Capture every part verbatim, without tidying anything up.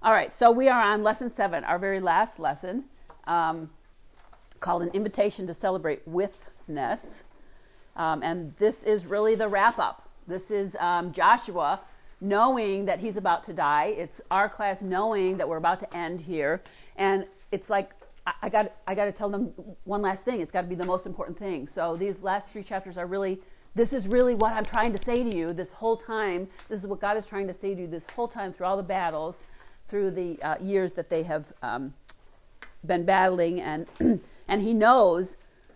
All right, so we are on lesson seven, our very last lesson, um, called An Invitation to Celebrate Withness. Um, and this is really the wrap-up. This is um, Joshua knowing that he's about to die. It's our class knowing that we're about to end here. And it's like, I, I got I got to tell them one last thing. It's got to be the most important thing. So these last three chapters are really, this is really what I'm trying to say to you this whole time. This is what God is trying to say to you this whole time through all the battles, through the uh, years that they have um, been battling. And and he knows,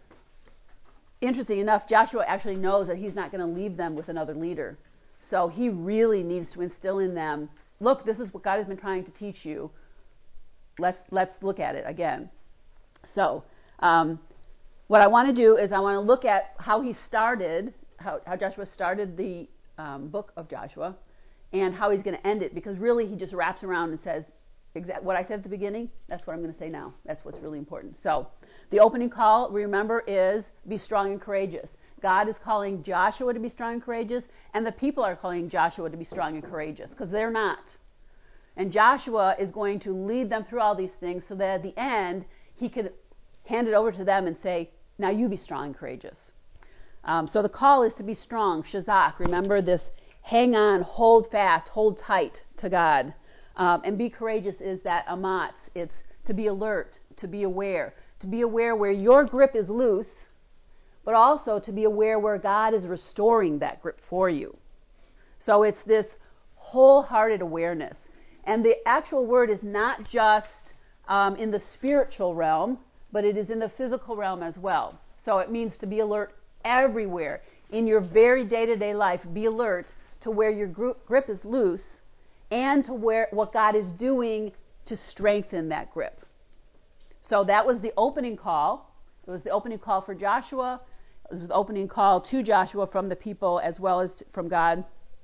interesting enough, Joshua actually knows that he's not going to leave them with another leader. So he really needs to instill in them, look, this is what God has been trying to teach you. Let's let's look at it again. So um, what I want to do is I want to look at how he started, how, how Joshua started the um, book of Joshua, and how he's going to end it, because really he just wraps around and says, exact what I said at the beginning, that's what I'm going to say now. That's what's really important. So the opening call, remember, is be strong and courageous. God is calling Joshua to be strong and courageous, and the people are calling Joshua to be strong and courageous, because they're not. And Joshua is going to lead them through all these things so that at the end he could hand it over to them and say, now you be strong and courageous. Um, so the call is to be strong, shazak. Remember this, hang on, hold fast, hold tight to God. Um, and be courageous is that amatz. It's to be alert, to be aware, to be aware where your grip is loose, but also to be aware where God is restoring that grip for you. So it's this wholehearted awareness. And the actual word is not just um, in the spiritual realm, but it is in the physical realm as well. So it means to be alert everywhere. In your very day-to-day life, be alert to where your grip is loose and to where what God is doing to strengthen that grip. So that was the opening call. It was the opening call for Joshua. It was the opening call to Joshua from the people as well as from God.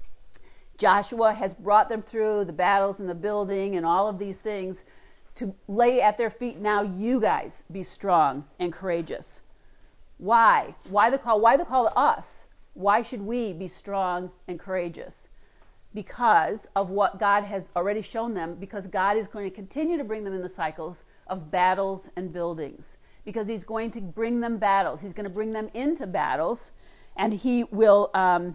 Joshua has brought them through the battles and the building and all of these things to lay at their feet. Now you guys be strong and courageous. Why? Why the call? Why the call to us? Why should we be strong and courageous? Because of what God has already shown them, because God is going to continue to bring them in the cycles of battles and buildings, because he's going to bring them battles. He's going to bring them into battles, and he will, um,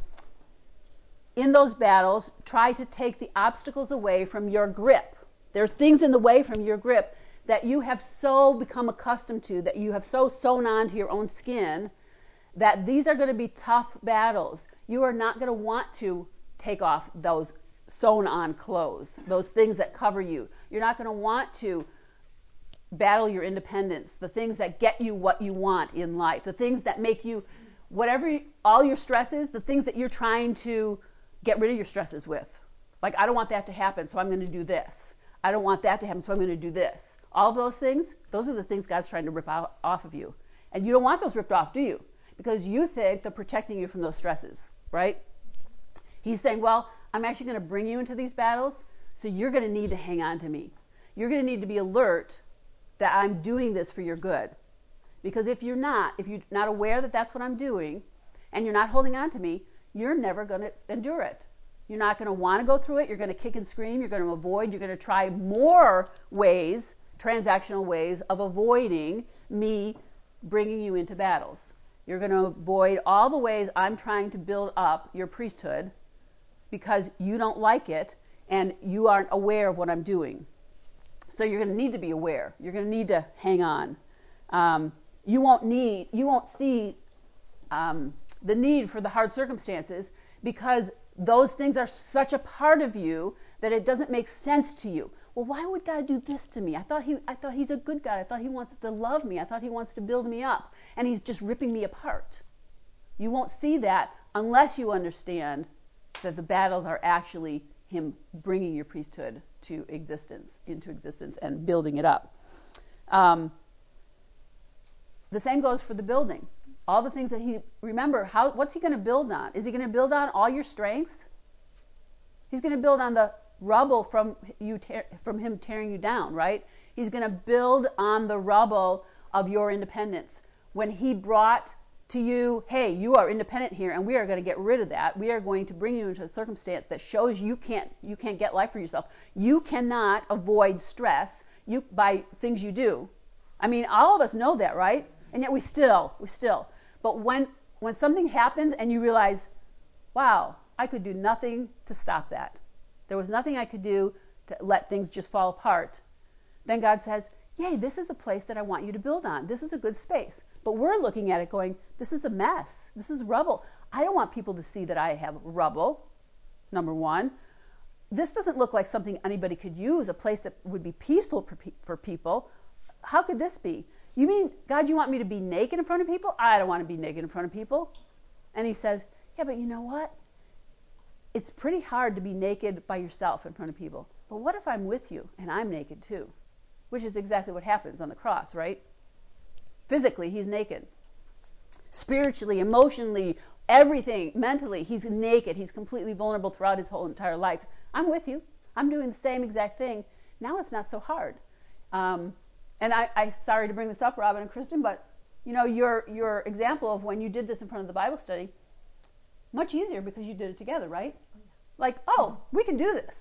in those battles, try to take the obstacles away from your grip. There are things in the way from your grip that you have so become accustomed to, that you have so sewn onto your own skin, that these are going to be tough battles. You are not going to want to take off those sewn on clothes, those things that cover you. You're not going to want to battle your independence, the things that get you what you want in life, the things that make you, whatever, all your stresses, the things that you're trying to get rid of your stresses with. Like, I don't want that to happen, so I'm going to do this. I don't want that to happen, so I'm going to do this. All of those things, those are the things God's trying to rip out, off of you. And you don't want those ripped off, do you? Because you think they're protecting you from those stresses, right? He's saying, well, I'm actually going to bring you into these battles, so you're going to need to hang on to me. You're going to need to be alert that I'm doing this for your good. Because if you're not, if you're not aware that that's what I'm doing, and you're not holding on to me, you're never going to endure it. You're not going to want to go through it. You're going to kick and scream. You're going to avoid. You're going to try more ways, transactional ways, of avoiding me bringing you into battles. You're going to avoid all the ways I'm trying to build up your priesthood because you don't like it and you aren't aware of what I'm doing. So you're going to need to be aware. You're going to need to hang on. Um, you won't need, you won't see um, the need for the hard circumstances because those things are such a part of you that it doesn't make sense to you. Well, why would God do this to me? I thought he, I thought he's a good God. I thought he wants to love me. I thought he wants to build me up, and he's just ripping me apart. You won't see that unless you understand that the battles are actually him bringing your priesthood to existence, into existence, and building it up. Um, the same goes for the building. All the things that he, remember, how, what's he going to build on? Is he going to build on all your strengths? He's going to build on the rubble from you, te- from him tearing you down, right? He's going to build on the rubble of your independence. When he brought to you, hey, you are independent here, and we are going to get rid of that. We are going to bring you into a circumstance that shows you can't you can't get life for yourself. You cannot avoid stress you by things you do. I mean, all of us know that, right? And yet we still, we still. But when when something happens and you realize, wow, I could do nothing to stop that. There was nothing I could do to let things just fall apart. Then God says, yay, this is the place that I want you to build on. This is a good space. But we're looking at it going, this is a mess. This is rubble. I don't want people to see that I have rubble, number one. This doesn't look like something anybody could use, a place that would be peaceful for, pe- for people. How could this be? You mean, God, you want me to be naked in front of people? I don't want to be naked in front of people. And he says, yeah, but you know what? It's pretty hard to be naked by yourself in front of people. But what if I'm with you and I'm naked too? Which is exactly what happens on the cross, right? Physically, he's naked. Spiritually, emotionally, everything, mentally, he's naked. He's completely vulnerable throughout his whole entire life. I'm with you. I'm doing the same exact thing. Now it's not so hard. Um, and I, I'm sorry to bring this up, Robin and Kristen, but you know, your your example of when you did this in front of the Bible study, much easier because you did it together, right? Like, oh, we can do this.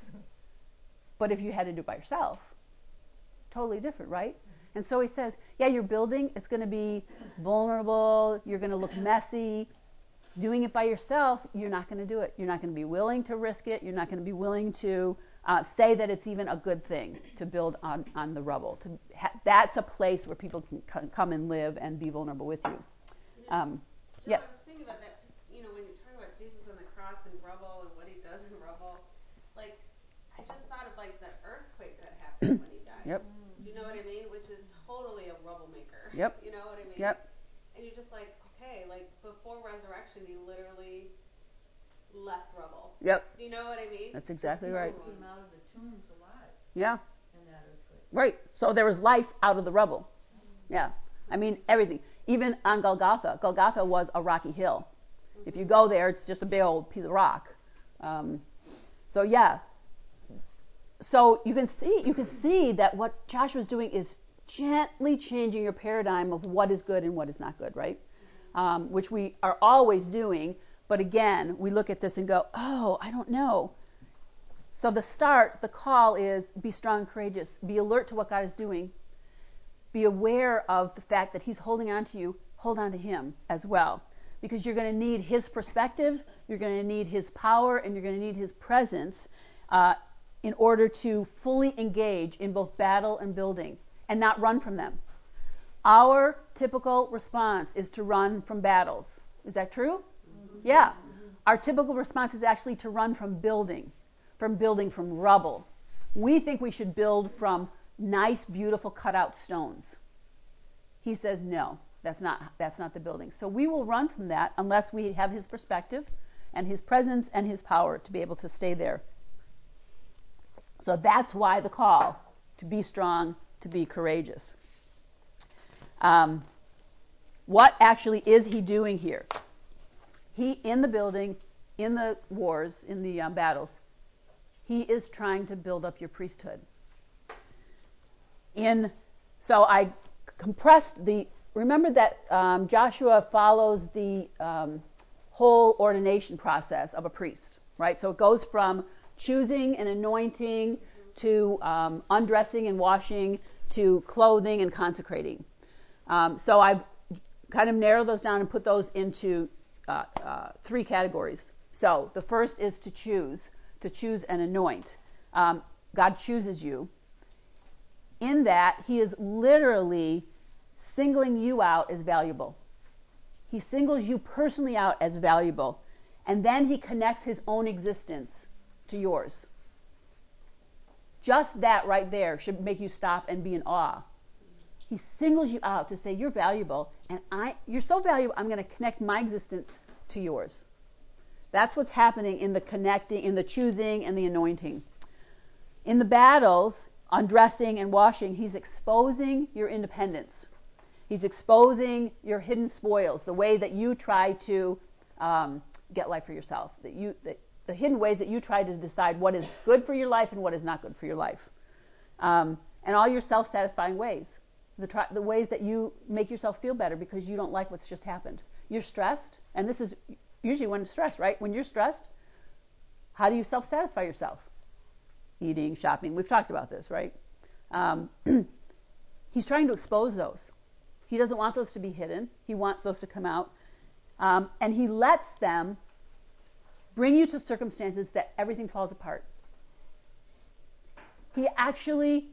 But if you had to do it by yourself, totally different, right? And so he says, yeah, you're building, it's going to be vulnerable, you're going to look messy. Doing it by yourself, you're not going to do it. You're not going to be willing to risk it. You're not going to be willing to uh, say that it's even a good thing to build on, on the rubble. To ha- that's a place where people can c- come and live and be vulnerable with you. you know, Um, Jill, yeah. I was thinking about that, you know, when you talk about Jesus on the cross and rubble and what he does in rubble, like, I just thought of, like, the earthquake that happened when he died. Yep. Do you know what I mean? Which is totally a rubble maker. Yep. You know what I mean? Yep. And you're just like, okay, like, before resurrection, he literally left rubble. Yep. Do you know what I mean? That's exactly right. Came out of the tombs alive. Yeah. In that earthquake. Right. So there was life out of the rubble. Yeah. I mean, everything. Even on Golgotha. Golgotha was a rocky hill. Mm-hmm. If you go there, it's just a big old piece of rock. Um, so yeah. So you can see, you can see that what Joshua's doing is gently changing your paradigm of what is good and what is not good, right? Mm-hmm. Um, which we are always doing. But again, we look at this and go, oh, I don't know. So the start, the call is be strong and courageous. Be alert to what God is doing. Be aware of the fact that he's holding on to you. Hold on to him as well. Because you're going to need his perspective, you're going to need his power, and you're going to need his presence uh, in order to fully engage in both battle and building and not run from them. Our typical response is to run from battles. Is that true? Mm-hmm. Yeah. Mm-hmm. Our typical response is actually to run from building, from building from rubble. We think we should build from nice, beautiful cutout stones. He says, no, that's not that's not the building. So we will run from that unless we have his perspective and his presence and his power to be able to stay there. So that's why the call to be strong, to be courageous. Um, what actually is he doing here? He, in the building, in the wars, in the um, battles, he is trying to build up your priesthood. In so I compressed the. Remember that um, Joshua follows the um, whole ordination process of a priest, right? So it goes from choosing and anointing to um, undressing and washing to clothing and consecrating. Um, so I've kind of narrowed those down and put those into uh, uh, three categories. So the first is to choose, to choose and anoint. Um, God chooses you. In that, he is literally singling you out as valuable. He singles you personally out as valuable. And then he connects his own existence to yours. Just that right there should make you stop and be in awe. He singles you out to say, you're valuable, and I, you're so valuable, I'm going to connect my existence to yours. That's what's happening in the connecting, in the choosing, and the anointing. In the battles, undressing and washing, he's exposing your independence. He's exposing your hidden spoils, the way that you try to um, get life for yourself, that you, that, the hidden ways that you try to decide what is good for your life and what is not good for your life, um, and all your self-satisfying ways. The, try, the ways that you make yourself feel better because you don't like what's just happened. You're stressed, and this is usually when it's stressed, right? When you're stressed, how do you self-satisfy yourself? Eating, shopping. We've talked about this, right? Um, he's trying to expose those. He doesn't want those to be hidden. He wants those to come out. Um, and he lets them bring you to circumstances that everything falls apart. He actually,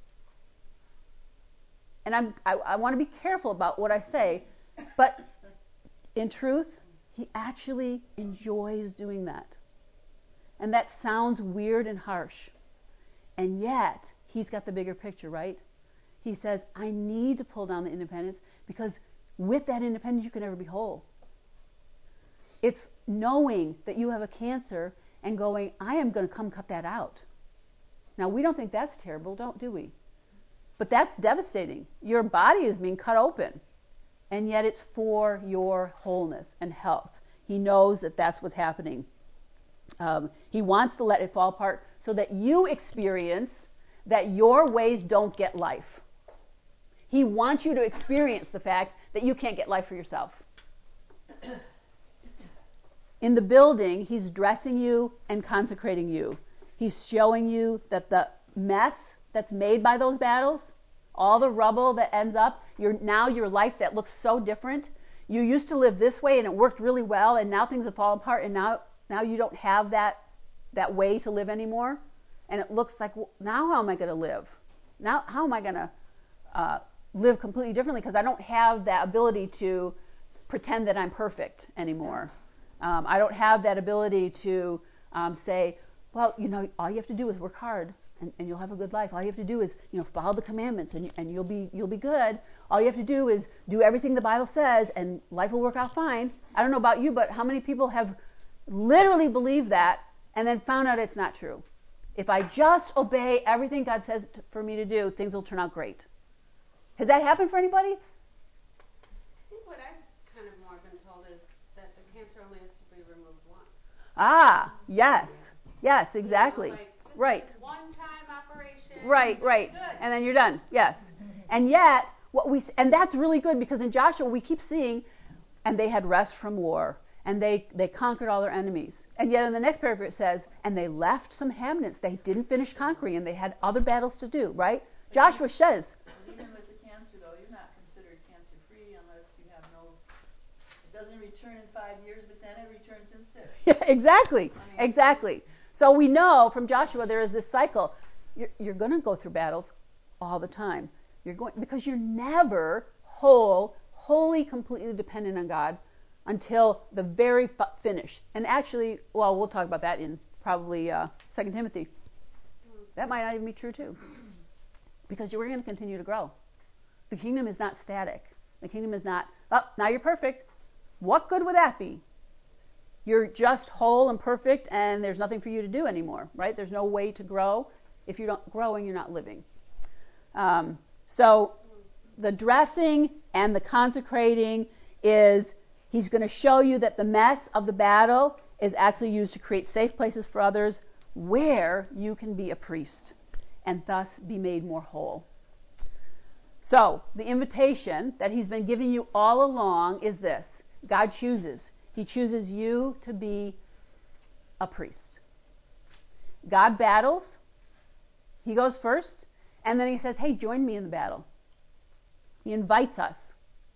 and I'm, I, I want to be careful about what I say, but in truth, he actually enjoys doing that. And that sounds weird and harsh. And yet, he's got the bigger picture, right? He says, I need to pull down the independence because with that independence, you can never be whole. It's knowing that you have a cancer and going, I am going to come cut that out. Now, we don't think that's terrible, don't do we? But that's devastating. Your body is being cut open. And yet it's for your wholeness and health. He knows that that's what's happening. Um, he wants to let it fall apart so that you experience that your ways don't get life. He wants you to experience the fact that you can't get life for yourself. In the building, he's dressing you and consecrating you. He's showing you that the mess that's made by those battles, all the rubble that ends up, your, now your life that looks so different. You used to live this way and it worked really well, and now things have fallen apart, and now now you don't have that that way to live anymore. And it looks like, well, now how am I going to live? Now how am I going to uh, live completely differently because I don't have that ability to pretend that I'm perfect anymore. Um, I don't have that ability to um, say, well, you know, all you have to do is work hard and, and you'll have a good life. All you have to do is, you know, follow the commandments and, and you'll be you'll be good. All you have to do is do everything the Bible says and life will work out fine. I don't know about you, but how many people have literally believed that and then found out it's not true? If I just obey everything God says t- for me to do, things will turn out great. Has that happened for anybody? I think what I've kind of more been told is that the cancer only has to be removed once. Ah, yes. Yes, exactly. You know, like, just right. this one-time operation. Right, right. Good. And then you're done. Yes. And yet, what we and that's really good because in Joshua we keep seeing, and they had rest from war, and they, they conquered all their enemies. And yet in the next paragraph it says, and they left some inhabitants. They didn't finish conquering, and they had other battles to do, right? But Joshua says. Even with the cancer, though, you're not considered cancer-free unless you have no, it doesn't return in five years, but then it returns in six. Yeah, exactly, I mean, exactly. So we know from Joshua there is this cycle. You're, you're going to go through battles all the time. You're going because you're never whole, wholly, completely dependent on God until the very f- finish. And actually, well, we'll talk about that in probably uh, Second Timothy. That might not even be true too, because you're going to continue to grow. The kingdom is not static. The kingdom is not, oh, now you're perfect. What good would that be? You're just whole and perfect, and there's nothing for you to do anymore, right? There's no way to grow. If you're not growing, you're not living. Um, so the dressing and the consecrating is, he's going to show you that the mess of the battle is actually used to create safe places for others where you can be a priest and thus be made more whole. So the invitation that he's been giving you all along is this. God chooses. He chooses you to be a priest. God battles. He goes first. And then he says, hey, join me in the battle. He invites us.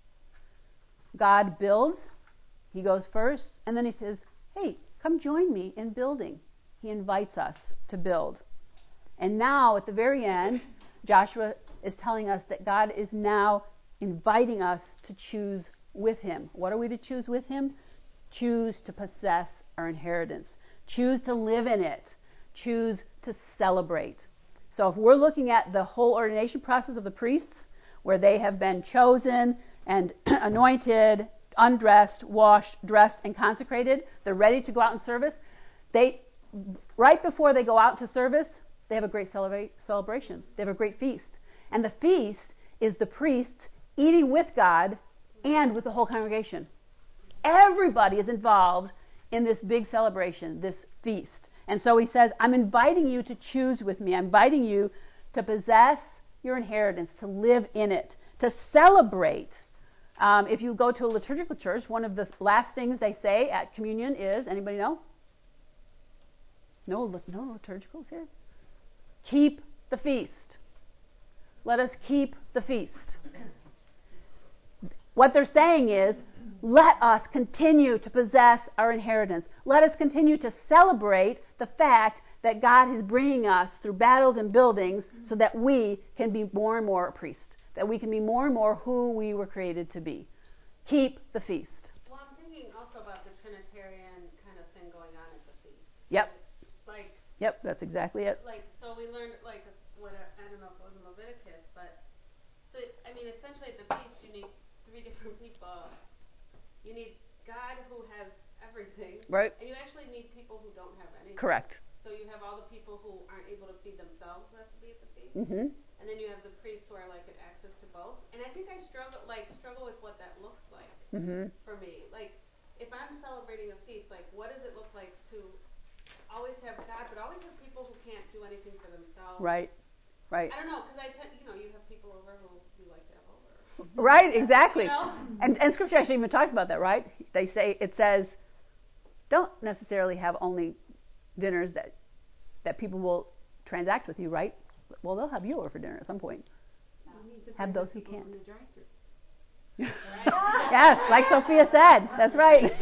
God builds. He goes first. And then he says, hey, come join me in building. He invites us to build. And now at the very end, Joshua is telling us that God is now inviting us to choose with him. What are we to choose with him? Choose to possess our inheritance. Choose to live in it. Choose to celebrate. So if we're looking at the whole ordination process of the priests, where they have been chosen and anointed, undressed, washed, dressed, and consecrated, they're ready to go out in service. They, right before they go out to service, they have a great celebrate, celebration. They have a great feast. And the feast is the priests eating with God and with the whole congregation. Everybody is involved in this big celebration, this feast. And so he says, I'm inviting you to choose with me. I'm inviting you to possess your inheritance, to live in it, to celebrate Um, if you go to a liturgical church, one of the last things they say at communion is, anybody know? No, no liturgicals here? Keep the feast. Let us keep the feast. What they're saying is, let us continue to possess our inheritance. Let us continue to celebrate the fact that God is bringing us through battles and buildings so that we can be more and more a priest, that we can be more and more who we were created to be. Keep the feast. Well, I'm thinking also about the Trinitarian kind of thing going on at the feast. Yep. Like. Yep, that's exactly it. Like, so we learned, like, what I don't know if it was in Leviticus, but so I mean, essentially at the feast you need three different people. You need God who has everything, right? And you actually need people who don't have anything. Correct. So you have all the people who aren't able to feed themselves who have to be at the feast, mm-hmm. And then you have the priests who are like at access to both. And I think I struggle, like, struggle with what that looks like mm-hmm. for me. Like, if I'm celebrating a feast, like, what does it look like to always have God, but always have people who can't do anything for themselves? Right. Right. I don't know, because I tend, you know, you have people over who you like to have over. Right, exactly. You know? And and Scripture actually even talks about that, right? They say, it says, don't necessarily have only dinners that that people will transact with you, right? Well, they'll have you over for dinner at some point. Have those who can't. Yes, like Sophia said. That's right.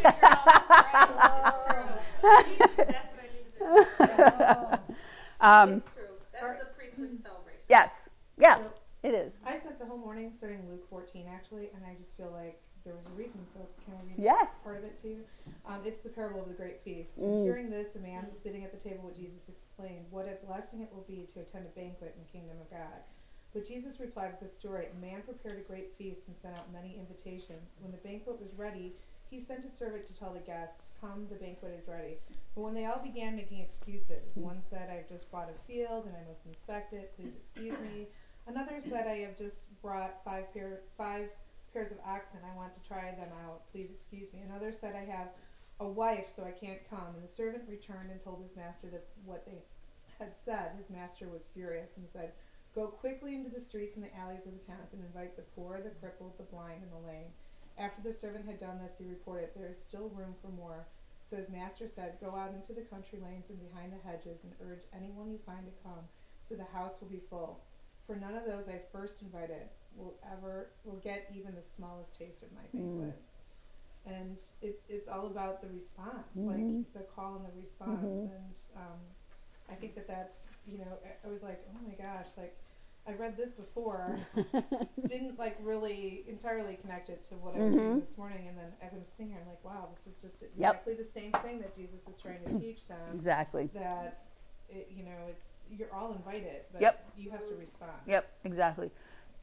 um, it's true. That's the priestly celebration. Yes. Yeah, so it is. I spent the whole morning studying Luke fourteen, actually, and I just feel like there was a reason, so can I read yes. part of it to you? Um, it's the parable of the great feast. Mm. And hearing this, a man sitting at the table with Jesus explained, what a blessing it will be to attend a banquet in the kingdom of God. But Jesus replied with this story, a man prepared a great feast and sent out many invitations. When the banquet was ready, he sent a servant to tell the guests, come, the banquet is ready. But when they all began making excuses, one said, I've just bought a field and I must inspect it, please excuse me. Another said, I have just brought five pair, five pairs of oxen, I want to try them out, please excuse me. Another said, I have a wife, so I can't come. And the servant returned and told his master that what they had said. His master was furious and said, go quickly into the streets and the alleys of the towns and invite the poor, the crippled, the blind, and the lame. After the servant had done this, he reported, there is still room for more. So his master said, go out into the country lanes and behind the hedges and urge anyone you find to come, so the house will be full. For none of those I first invited will ever will get even the smallest taste of my banquet. Mm. And it, it's all about the response, mm-hmm. like the call and the response. Mm-hmm. And um, I think that that's, you know, I, I was like, oh my gosh, like I read this before, didn't like really entirely connect it to what I was mm-hmm. reading this morning. And then as I'm sitting here, I'm like, wow, this is just exactly yep. the same thing that Jesus is trying to teach them. Exactly. That, it, you know, it's you're all invited, but yep. you have to respond. Yep, exactly.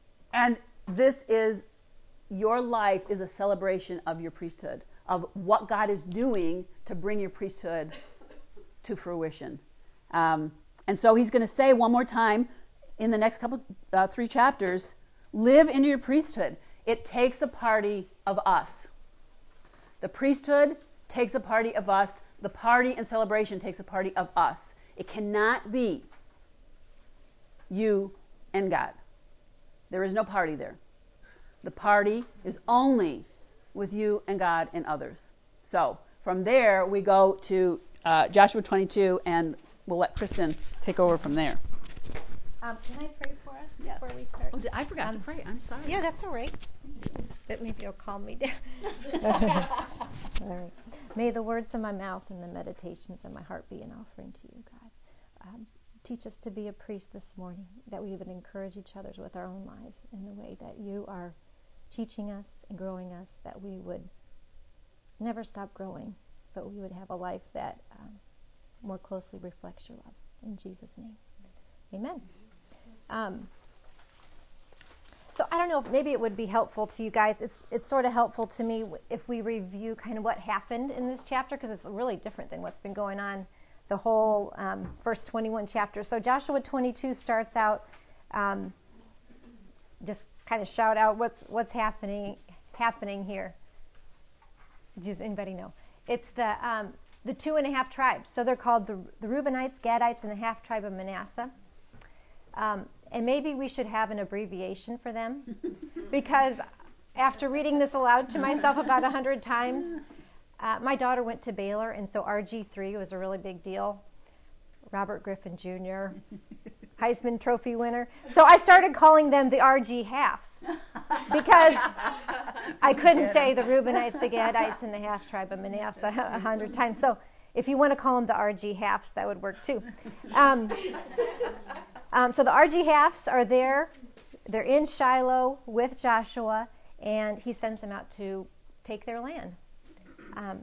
And this is, your life is a celebration of your priesthood, of what God is doing to bring your priesthood to fruition. Um, and so he's going to say one more time in the next couple, uh, three chapters, live into your priesthood. It takes a party of us. The priesthood takes a party of us. The party and celebration takes a party of us. It cannot be you and God. There is no party there. The party is only with you and God and others. So from there, we go to uh, Joshua twenty-two, and we'll let Kristen take over from there. Um, can I pray for us yes. before we start? Oh, I forgot um, to pray. I'm sorry. Yeah, that's all right. But maybe you'll calm me down. All right. May the words of my mouth and the meditations of my heart be an offering to you, God. Um, teach us to be a priest this morning, that we would encourage each other with our own lives in the way that you are teaching us and growing us, that we would never stop growing, but we would have a life that um, more closely reflects your love. In Jesus' name, amen. Um, so I don't know if maybe it would be helpful to you guys. It's it's sort of helpful to me if we review kind of what happened in this chapter, because it's really different than what's been going on the whole um, first twenty-one chapters. So Joshua twenty-two starts out, um, just kind of shout out what's what's happening happening here. Does anybody know? It's the um, the two and a half tribes. So they're called the, the Reubenites, Gadites, and the half tribe of Manasseh. Um, and maybe we should have an abbreviation for them, because after reading this aloud to myself about a hundred times. Uh, my daughter went to Baylor, and so R G three was a really big deal. Robert Griffin Junior, Heisman Trophy winner. So I started calling them the R G halves because I couldn't say the Reubenites, the Gadites, and the half tribe of Manasseh a hundred times. So if you want to call them the R G halves, that would work too. Um, um, so the R G halves are there. They're in Shiloh with Joshua, and he sends them out to take their land. Um,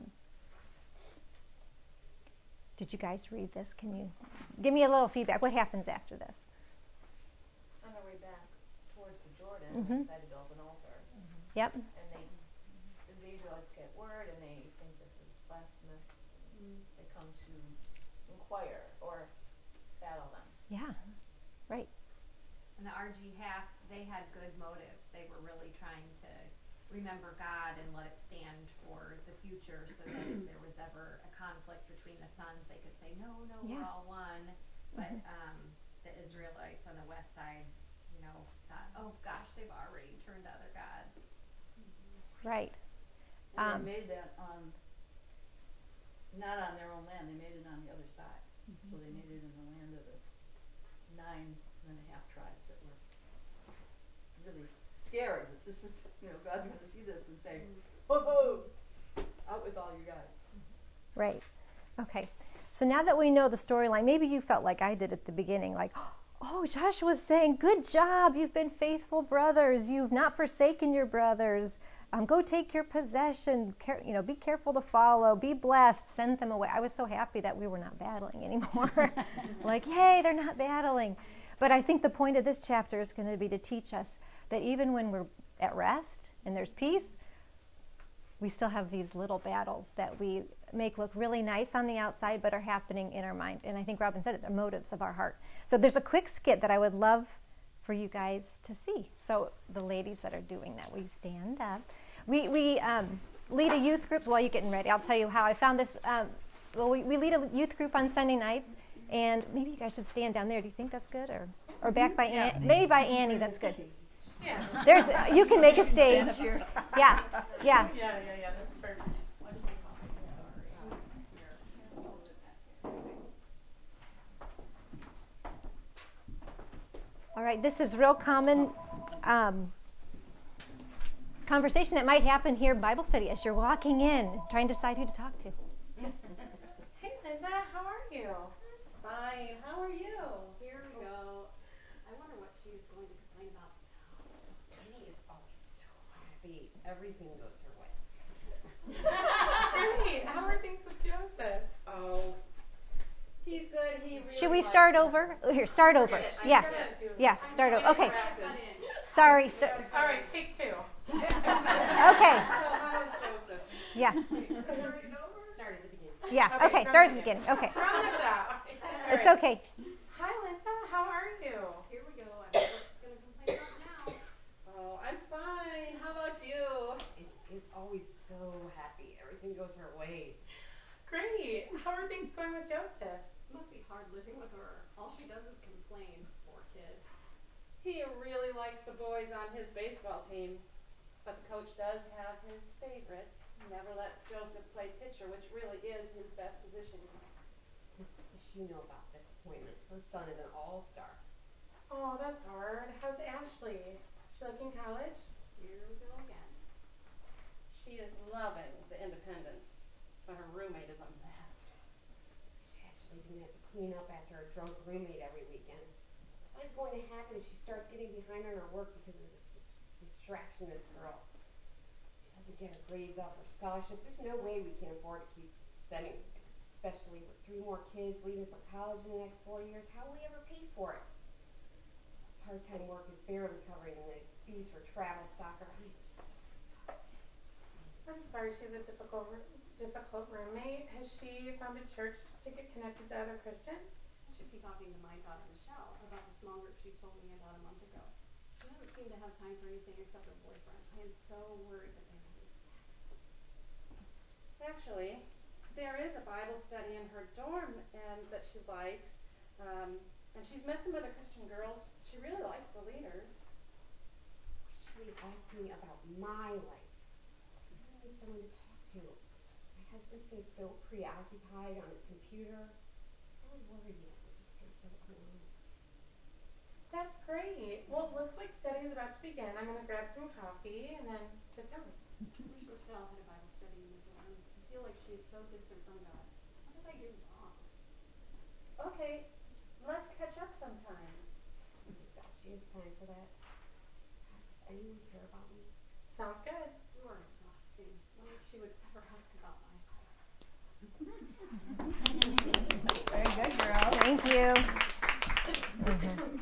did you guys read this? Can you give me a little feedback? What happens after this? On their way back towards the Jordan, Mm-hmm. they decide to build an altar. Mm-hmm. Yep. And they, the Israelites get word, and they think this is blasphemous. Mm. They come to inquire or battle them. Yeah. Right. And the R G half, they had good motives. They were really trying to remember God and let it stand for the future, so that if there was ever a conflict between the sons, they could say, no, no, Yeah. we're all one. But Mm-hmm. um, the Israelites on the west side, you know, thought, oh gosh, they've already turned to other gods. Right. And Um, they made that on, not on their own land, they made it on the other side. Mm-hmm. So they made it in the land of the nine and a half tribes that were really scared that this is, you know, God's going to see this and say, ho ho, out with all you guys. Right. Okay. So now that we know the storyline, maybe you felt like I did at the beginning, like, oh, Joshua's saying, good job, you've been faithful brothers, you've not forsaken your brothers. Um, go take your possession. Care, you know, be careful to follow. Be blessed. Send them away. I was so happy that we were not battling anymore. Like, yay, they're not battling. But I think the point of this chapter is going to be to teach us that even when we're at rest and there's peace, we still have these little battles that we make look really nice on the outside but are happening in our mind. And I think Robin said it, the motives of our heart. So there's a quick skit that I would love for you guys to see. So the ladies that are doing that, we stand up. We we um, lead a youth group. While you're getting ready, I'll tell you how I found this. Um, well, we, we lead a youth group on Sunday nights, and maybe you guys should stand down there. Do you think that's good, or or back by Yeah. Annie? Maybe by Annie, that's good. Yeah. There's you can make a stage. Yeah, yeah. Yeah, yeah, yeah. That's perfect. All right, this is real common um, conversation that might happen here in Bible study as you're walking in, trying to decide who to talk to. Hey, Linda, how are you? Fine. How are you? Here we go. I wonder what she is going to complain about now. Penny is always so happy. Everything goes her way. Great. How are things with Joseph? Oh, he's good. He really Should we likes start her. over? Here, start over. Forget it. Yeah, I'm gonna do it. yeah, I'm start over. trying Okay, to practice. sorry. st- All right, take two. Okay, So how's Joseph? yeah, Start it over? Start at the beginning. yeah. Okay, Okay, from start at the the beginning. Okay, From the top. All it's right. okay. Hi, Linda. How are you? Here we go. I wonder what she's going to complain about now. Oh, I'm fine. How about you? Penny is always so happy. Everything goes her way. Great. How are things going with Joseph? It must be hard living with her. All she does is complain. Poor kid. He really likes the boys on his baseball team, but the coach does have his favorites. He never lets Joseph play pitcher, which really is his best position. What does she know about disappointment? Her son is an all-star. Oh, that's hard. How's Ashley? Is she liking college? Here we go again. She is loving the independence, but her roommate is a mess. Wish Ashley didn't have to clean up after a drunk roommate every weekend. What is going to happen if she starts getting behind on her work because of this dis- distractionist girl? She doesn't get her grades up or scholarship. There's no way we can afford to keep sending, especially with three more kids leaving for college in the next four years. How will we ever pay for it? Part-time work is barely covering the fees for travel, soccer. I am just so exhausted. I'm sorry she's a difficult difficult roommate. Has she found a church to get connected to other Christians? I should be talking to my daughter Michelle about the small group she told me about a month ago. She doesn't seem to have time for anything except her boyfriend. I am so worried that they're having sex. Actually, there is a Bible study in her dorm and that she likes. Um, and she's met some other Christian girls. She really likes the leaders. We should actually ask me about my life. I really need someone to talk to. My husband seems so preoccupied on his computer. I really worry you. I just feel so alone. That's great. Well, it looks like study is about to begin. I'm going to grab some coffee and then sit down. I wish Rochelle had a Bible study in the dorm. I feel like she's so distant from God. What did I do wrong? Okay, let's catch up sometime. Doubt she has time for that. God, does anyone care about me? Sounds good. You are exhausting. Wonder if she would ever ask about my life. Very good, girl. Thank you. Mm-hmm.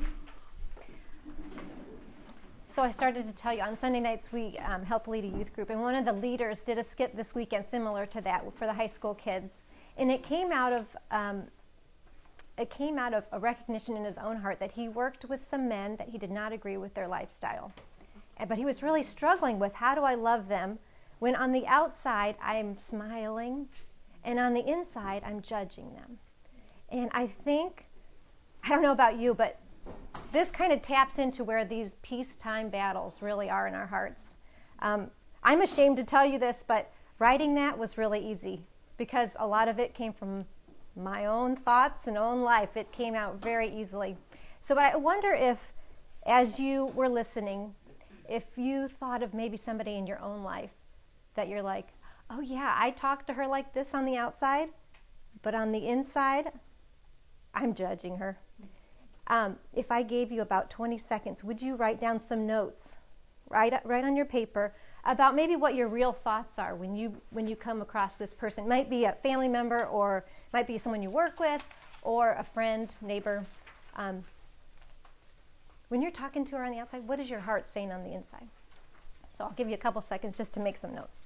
So I started to tell you, on Sunday nights we um, help lead a youth group, and one of the leaders did a skit this weekend similar to that for the high school kids. And it came out of um, it came out of a recognition in his own heart that he worked with some men that he did not agree with their lifestyle. But he was really struggling with, how do I love them when on the outside I'm smiling and on the inside I'm judging them. And I think, I don't know about you, but this kind of taps into where these peacetime battles really are in our hearts. Um, I'm ashamed to tell you this, but writing that was really easy because a lot of it came from my own thoughts and own life. It came out very easily. So but I wonder if, as you were listening, if you thought of maybe somebody in your own life that you're like, oh yeah, I talked to her like this on the outside, but on the inside, I'm judging her. Um, if I gave you about twenty seconds, would you write down some notes, write, write on your paper, about maybe what your real thoughts are when you when you come across this person? It might be a family member, or it might be someone you work with, or a friend, neighbor. Um, when you're talking to her on the outside, what is your heart saying on the inside? So I'll give you a couple seconds just to make some notes.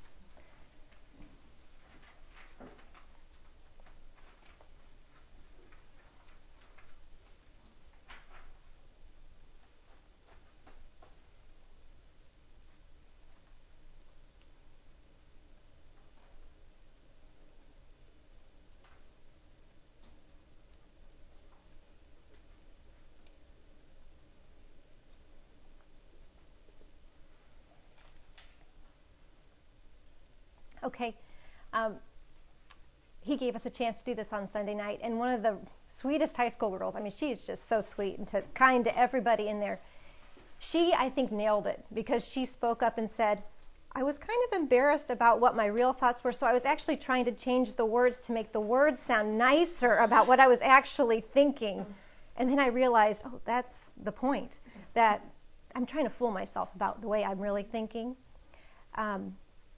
Okay. Um, he gave us a chance to do this on Sunday night, and one of the sweetest high school girls, I mean, she's just so sweet and to, kind to everybody in there. She, I think, nailed it because she spoke up and said, I was kind of embarrassed about what my real thoughts were, so I was actually trying to change the words to make the words sound nicer about what I was actually thinking. And then I realized, oh, that's the point, that I'm trying to fool myself about the way I'm really thinking. Um,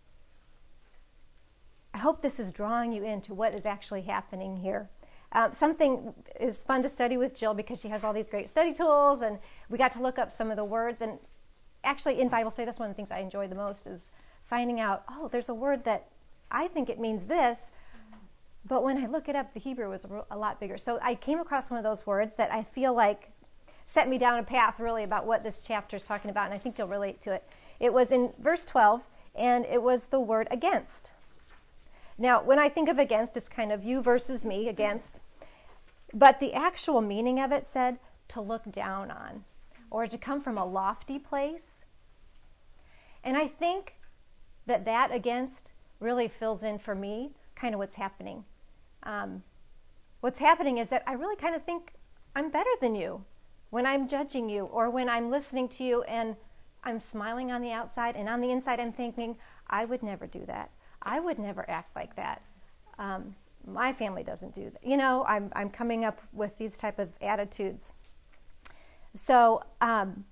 I hope this is drawing you into what is actually happening here. Um, something is fun to study with Jill because she has all these great study tools, and we got to look up some of the words. And actually, in Bible study, that's one of the things I enjoy the most is finding out, oh, there's a word that I think it means this, but when I look it up, the Hebrew was a lot bigger. So I came across one of those words that I feel like set me down a path really about what this chapter is talking about, and I think you'll relate to it. It was in verse twelve, and it was the word against. Now, when I think of against, it's kind of you versus me, against. But the actual meaning of it said to look down on, or to come from a lofty place. And I think that that against really fills in for me kind of what's happening. Um, what's happening is that I really kind of think I'm better than you when I'm judging you, or when I'm listening to you and I'm smiling on the outside, and on the inside I'm thinking, I would never do that. I would never act like that. Um, my family doesn't do that. You know, I'm I'm coming up with these type of attitudes. So um,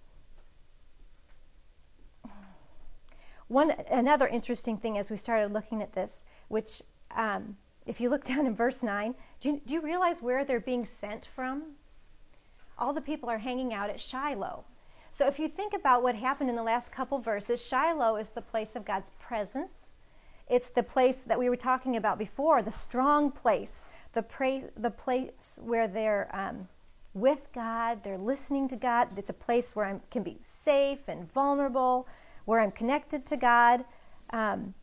one another interesting thing as we started looking at this, which um, if you look down in verse nine, do you, do you realize where they're being sent from? All the people are hanging out at Shiloh. So if you think about what happened in the last couple verses, Shiloh is the place of God's presence. It's the place that we were talking about before, the strong place, the, pra- the place where they're um, with God, they're listening to God. It's a place where I can be safe and vulnerable, where I'm connected to God, um,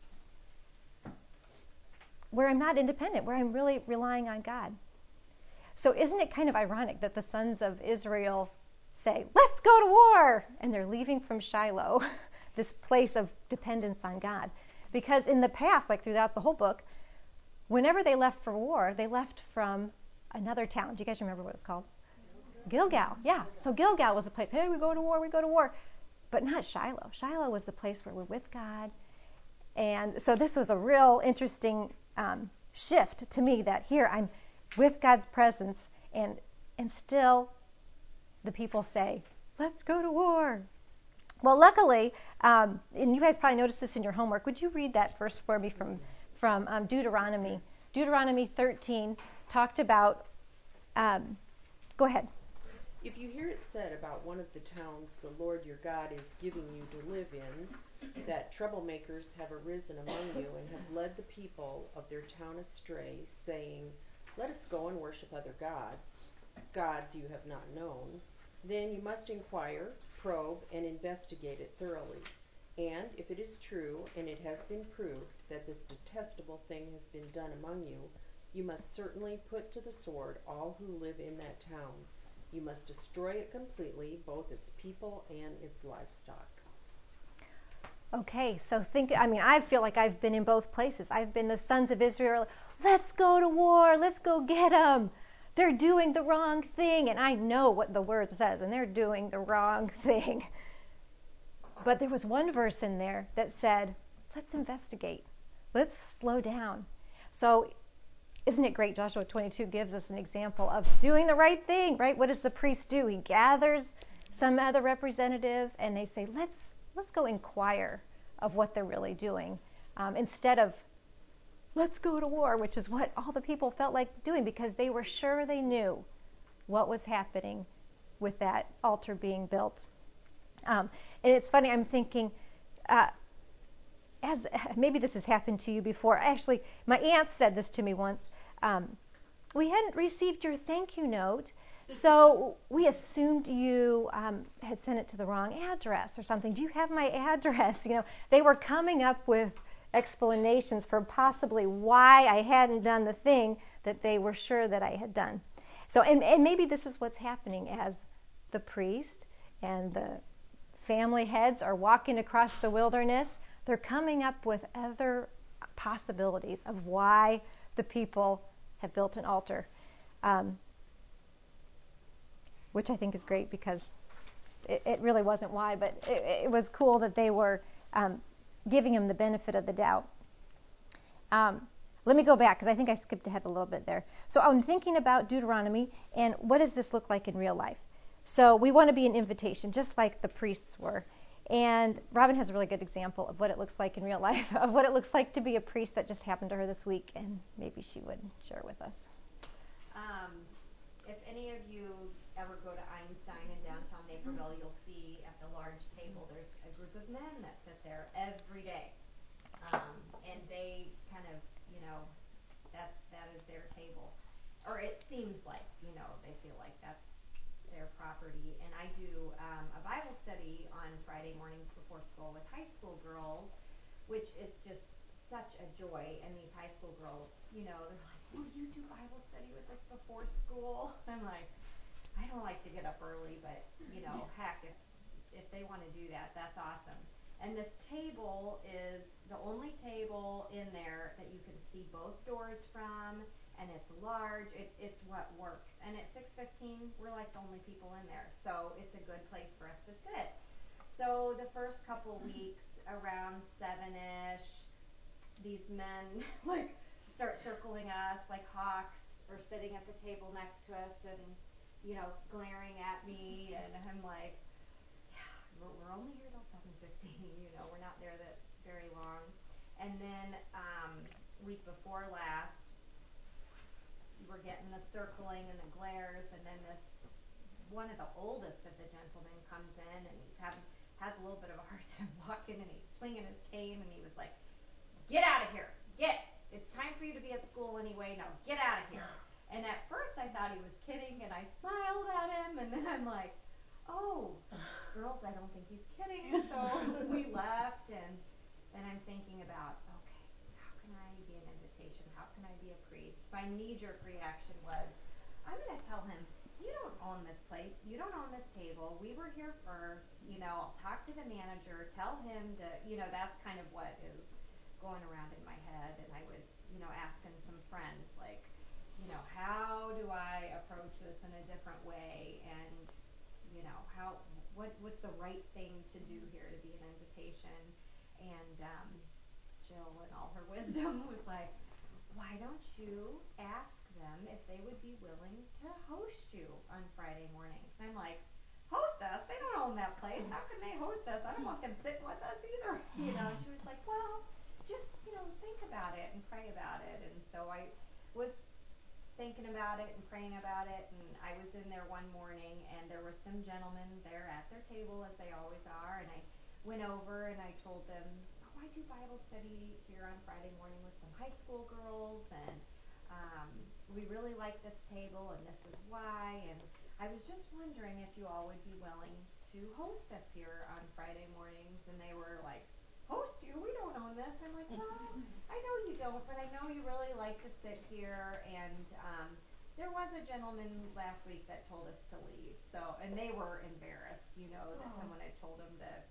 where I'm not independent, where I'm really relying on God. So isn't it kind of ironic that the sons of Israel say, let's go to war. And they're leaving from Shiloh, this place of dependence on God. Because in the past, like throughout the whole book, whenever they left for war, they left from another town. Do you guys remember what it was called? Gilgal. Yeah. So Gilgal was a place, hey, we go to war, we go to war. But not Shiloh. Shiloh was the place where we're with God. And so this was a real interesting um, shift to me, that here I'm with God's presence, and and still the people say, let's go to war. Well, luckily, um, and you guys probably noticed this in your homework, would you read that verse for me from, from um, Deuteronomy? Deuteronomy thirteen talked about, um, go ahead. If you hear it said about one of the towns the Lord your God is giving you to live in, that troublemakers have arisen among you and have led the people of their town astray, saying, let us go and worship other gods, gods you have not known, then you must inquire, probe, and investigate it thoroughly. And if it is true, and it has been proved, that this detestable thing has been done among you, you must certainly put to the sword all who live in that town. You must destroy it completely, both its people and its livestock. Okay, so think, I mean, I feel like I've been in both places. I've been the sons of Israel, let's go to war, let's go get them. They're doing the wrong thing, and I know what the word says, and they're doing the wrong thing. But there was one verse in there that said, let's investigate. Let's slow down. So isn't it great? Joshua twenty-two gives us an example of doing the right thing, right? What does the priest do? He gathers some other representatives, and they say, let's let's go inquire of what they're really doing, um, instead of let's go to war, which is what all the people felt like doing, because they were sure they knew what was happening with that altar being built. Um, and it's funny, I'm thinking, uh, as maybe this has happened to you before. Actually, my aunt said this to me once. Um, we hadn't received your thank you note, so we assumed you um, had sent it to the wrong address or something. Do you have my address? You know, they were coming up with explanations for possibly why I hadn't done the thing that they were sure that I had done. So, and, and maybe this is what's happening as the priest and the family heads are walking across the wilderness. They're coming up with other possibilities of why the people have built an altar, um, which I think is great, because it, it really wasn't why, but it, it was cool that they were um, giving him the benefit of the doubt. Um, let me go back, because I think I skipped ahead a little bit there. So I'm thinking about Deuteronomy, and what does this look like in real life? So we want to be an invitation, just like the priests were. And Robin has a really good example of what it looks like in real life, of what it looks like to be a priest that just happened to her this week, and maybe she would share with us. Um, if any of you ever go to Einstein in downtown Naperville, you'll see at the large table there's a group of men that sit there every day. Um, and they kind of, you know, that's that is their table. Or it seems like, you know, they feel like that's their property. And I do um, a Bible study on Friday mornings before school with high school girls, which is just such a joy. And these high school girls, you know, they're like, will you do Bible study with us before school? I'm like, I don't like to get up early, but, you know, heck, if if they want to do that, that's awesome. And this table is the only table in there that you can see both doors from, and it's large. It, it's what works. And at six fifteen, we're like the only people in there, so it's a good place for us to sit. So the first couple weeks, around seven-ish, these men like start circling us like hawks, or sitting at the table next to us and, you know, glaring at me, and I'm like, We're, we're only here till seven fifteen, you know, we're not there that very long. And then um, week before last, we're getting the circling and the glares, and then this one of the oldest of the gentlemen comes in, and he's having has a little bit of a hard time walking, and he's swinging his cane, and he was like, "Get out of here! Get! It's time for you to be at school anyway. Now get out of here!" And at first I thought he was kidding, and I smiled at him, and then I'm like, oh, girls, I don't think he's kidding. So we left, and then I'm thinking about, okay, how can I be an invitation? How can I be a priest? My knee-jerk reaction was, I'm going to tell him, you don't own this place. You don't own this table. We were here first. You know, I'll talk to the manager, tell him to, you know, that's kind of what is going around in my head. And I was, you know, asking some friends, like, you know, how do I approach this in a different way? And, you know, how, what, what's the right thing to do here to be an invitation? And um, Jill, in all her wisdom, was like, why don't you ask them if they would be willing to host you on Friday mornings? And I'm like, host us? They don't own that place. How can they host us? I don't want them sitting with us either. You know, and she was like, well, just, you know, think about it and pray about it. And so I was thinking about it and praying about it, and I was in there one morning, and there were some gentlemen there at their table, as they always are, and I went over and I told them, oh, I do Bible study here on Friday morning with some high school girls, and um, we really like this table, and this is why, and I was just wondering if you all would be willing to host us here on Friday mornings. And they were like, host you? We don't own this. I'm like, well, I know you don't, but I know you really like to sit here. And um, there was a gentleman last week that told us to leave. So, and they were embarrassed, you know, that oh. someone had told them to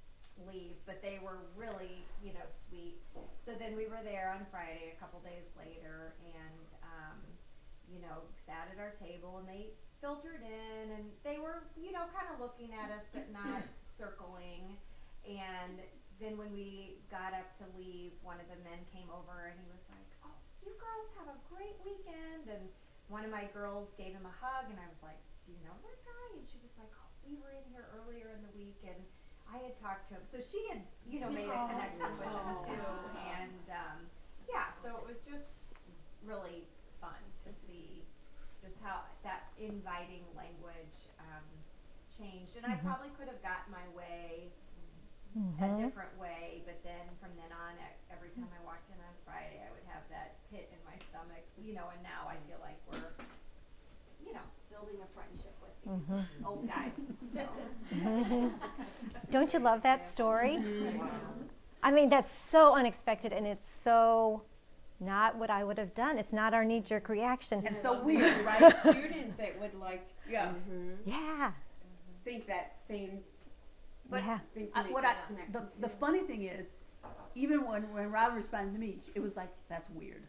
leave, but they were really, you know, sweet. So then we were there on Friday, a couple days later, and um, you know, sat at our table, and they filtered in, and they were, you know, kind of looking at us, but not circling. And then when we got up to leave, one of the men came over, and he was like, oh, you girls have a great weekend. And one of my girls gave him a hug, and I was like, do you know that guy? And she was like, oh, we were in here earlier in the week, and I had talked to him. So she had, you know, made a connection with him too. And um, yeah, so it was just really fun to see just how that inviting language um, changed. And I Mm-hmm. probably could have gotten my way mm-hmm. a different way, but then from then on, every time I walked in on Friday, I would have that pit in my stomach, you know, and now I feel like we're, you know, building a friendship with these mm-hmm. old guys. So. Mm-hmm. Don't you love that story? Wow. I mean, that's so unexpected, and it's so not what I would have done. It's not our knee-jerk reaction. And so weird, right? Student that would like, yeah, mm-hmm. yeah, think that same. But yeah. Think to I, make what that I, connection the, too. the funny thing is, even when when Rob responded to me, it was like, that's weird.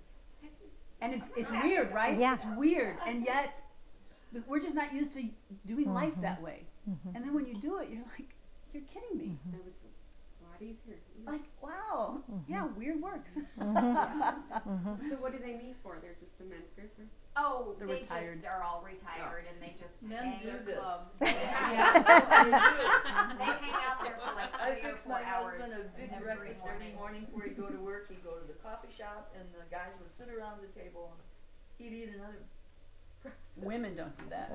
And it's it's weird, right? Yeah. It's weird, and yet we're just not used to doing mm-hmm. life that way. Mm-hmm. And then when you do it, you're like, you're kidding me. Mm-hmm. That was a lot easier. Like, wow, mm-hmm. yeah, weird works. Mm-hmm. mm-hmm. So what do they meet for? They're just a men's group? Or? Oh, They're they retired. just are all retired, and they just Men hang do their this. club. Yeah, Yeah. they do. They hang out there for like I three or fixed four my hours husband a big every breakfast every morning. morning before he'd go to work. He'd go to the coffee shop, and the guys would sit around the table, and he'd eat another breakfast. Women don't do that.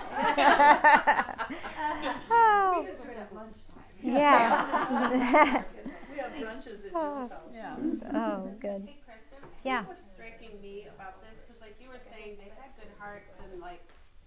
Oh. We just do it at lunchtime. Yeah. We have brunches at Jill's house. Yeah. Oh, good. Hey, Kristen. I Yeah. think what's striking me about this, because like you were saying, they had good hearts and like,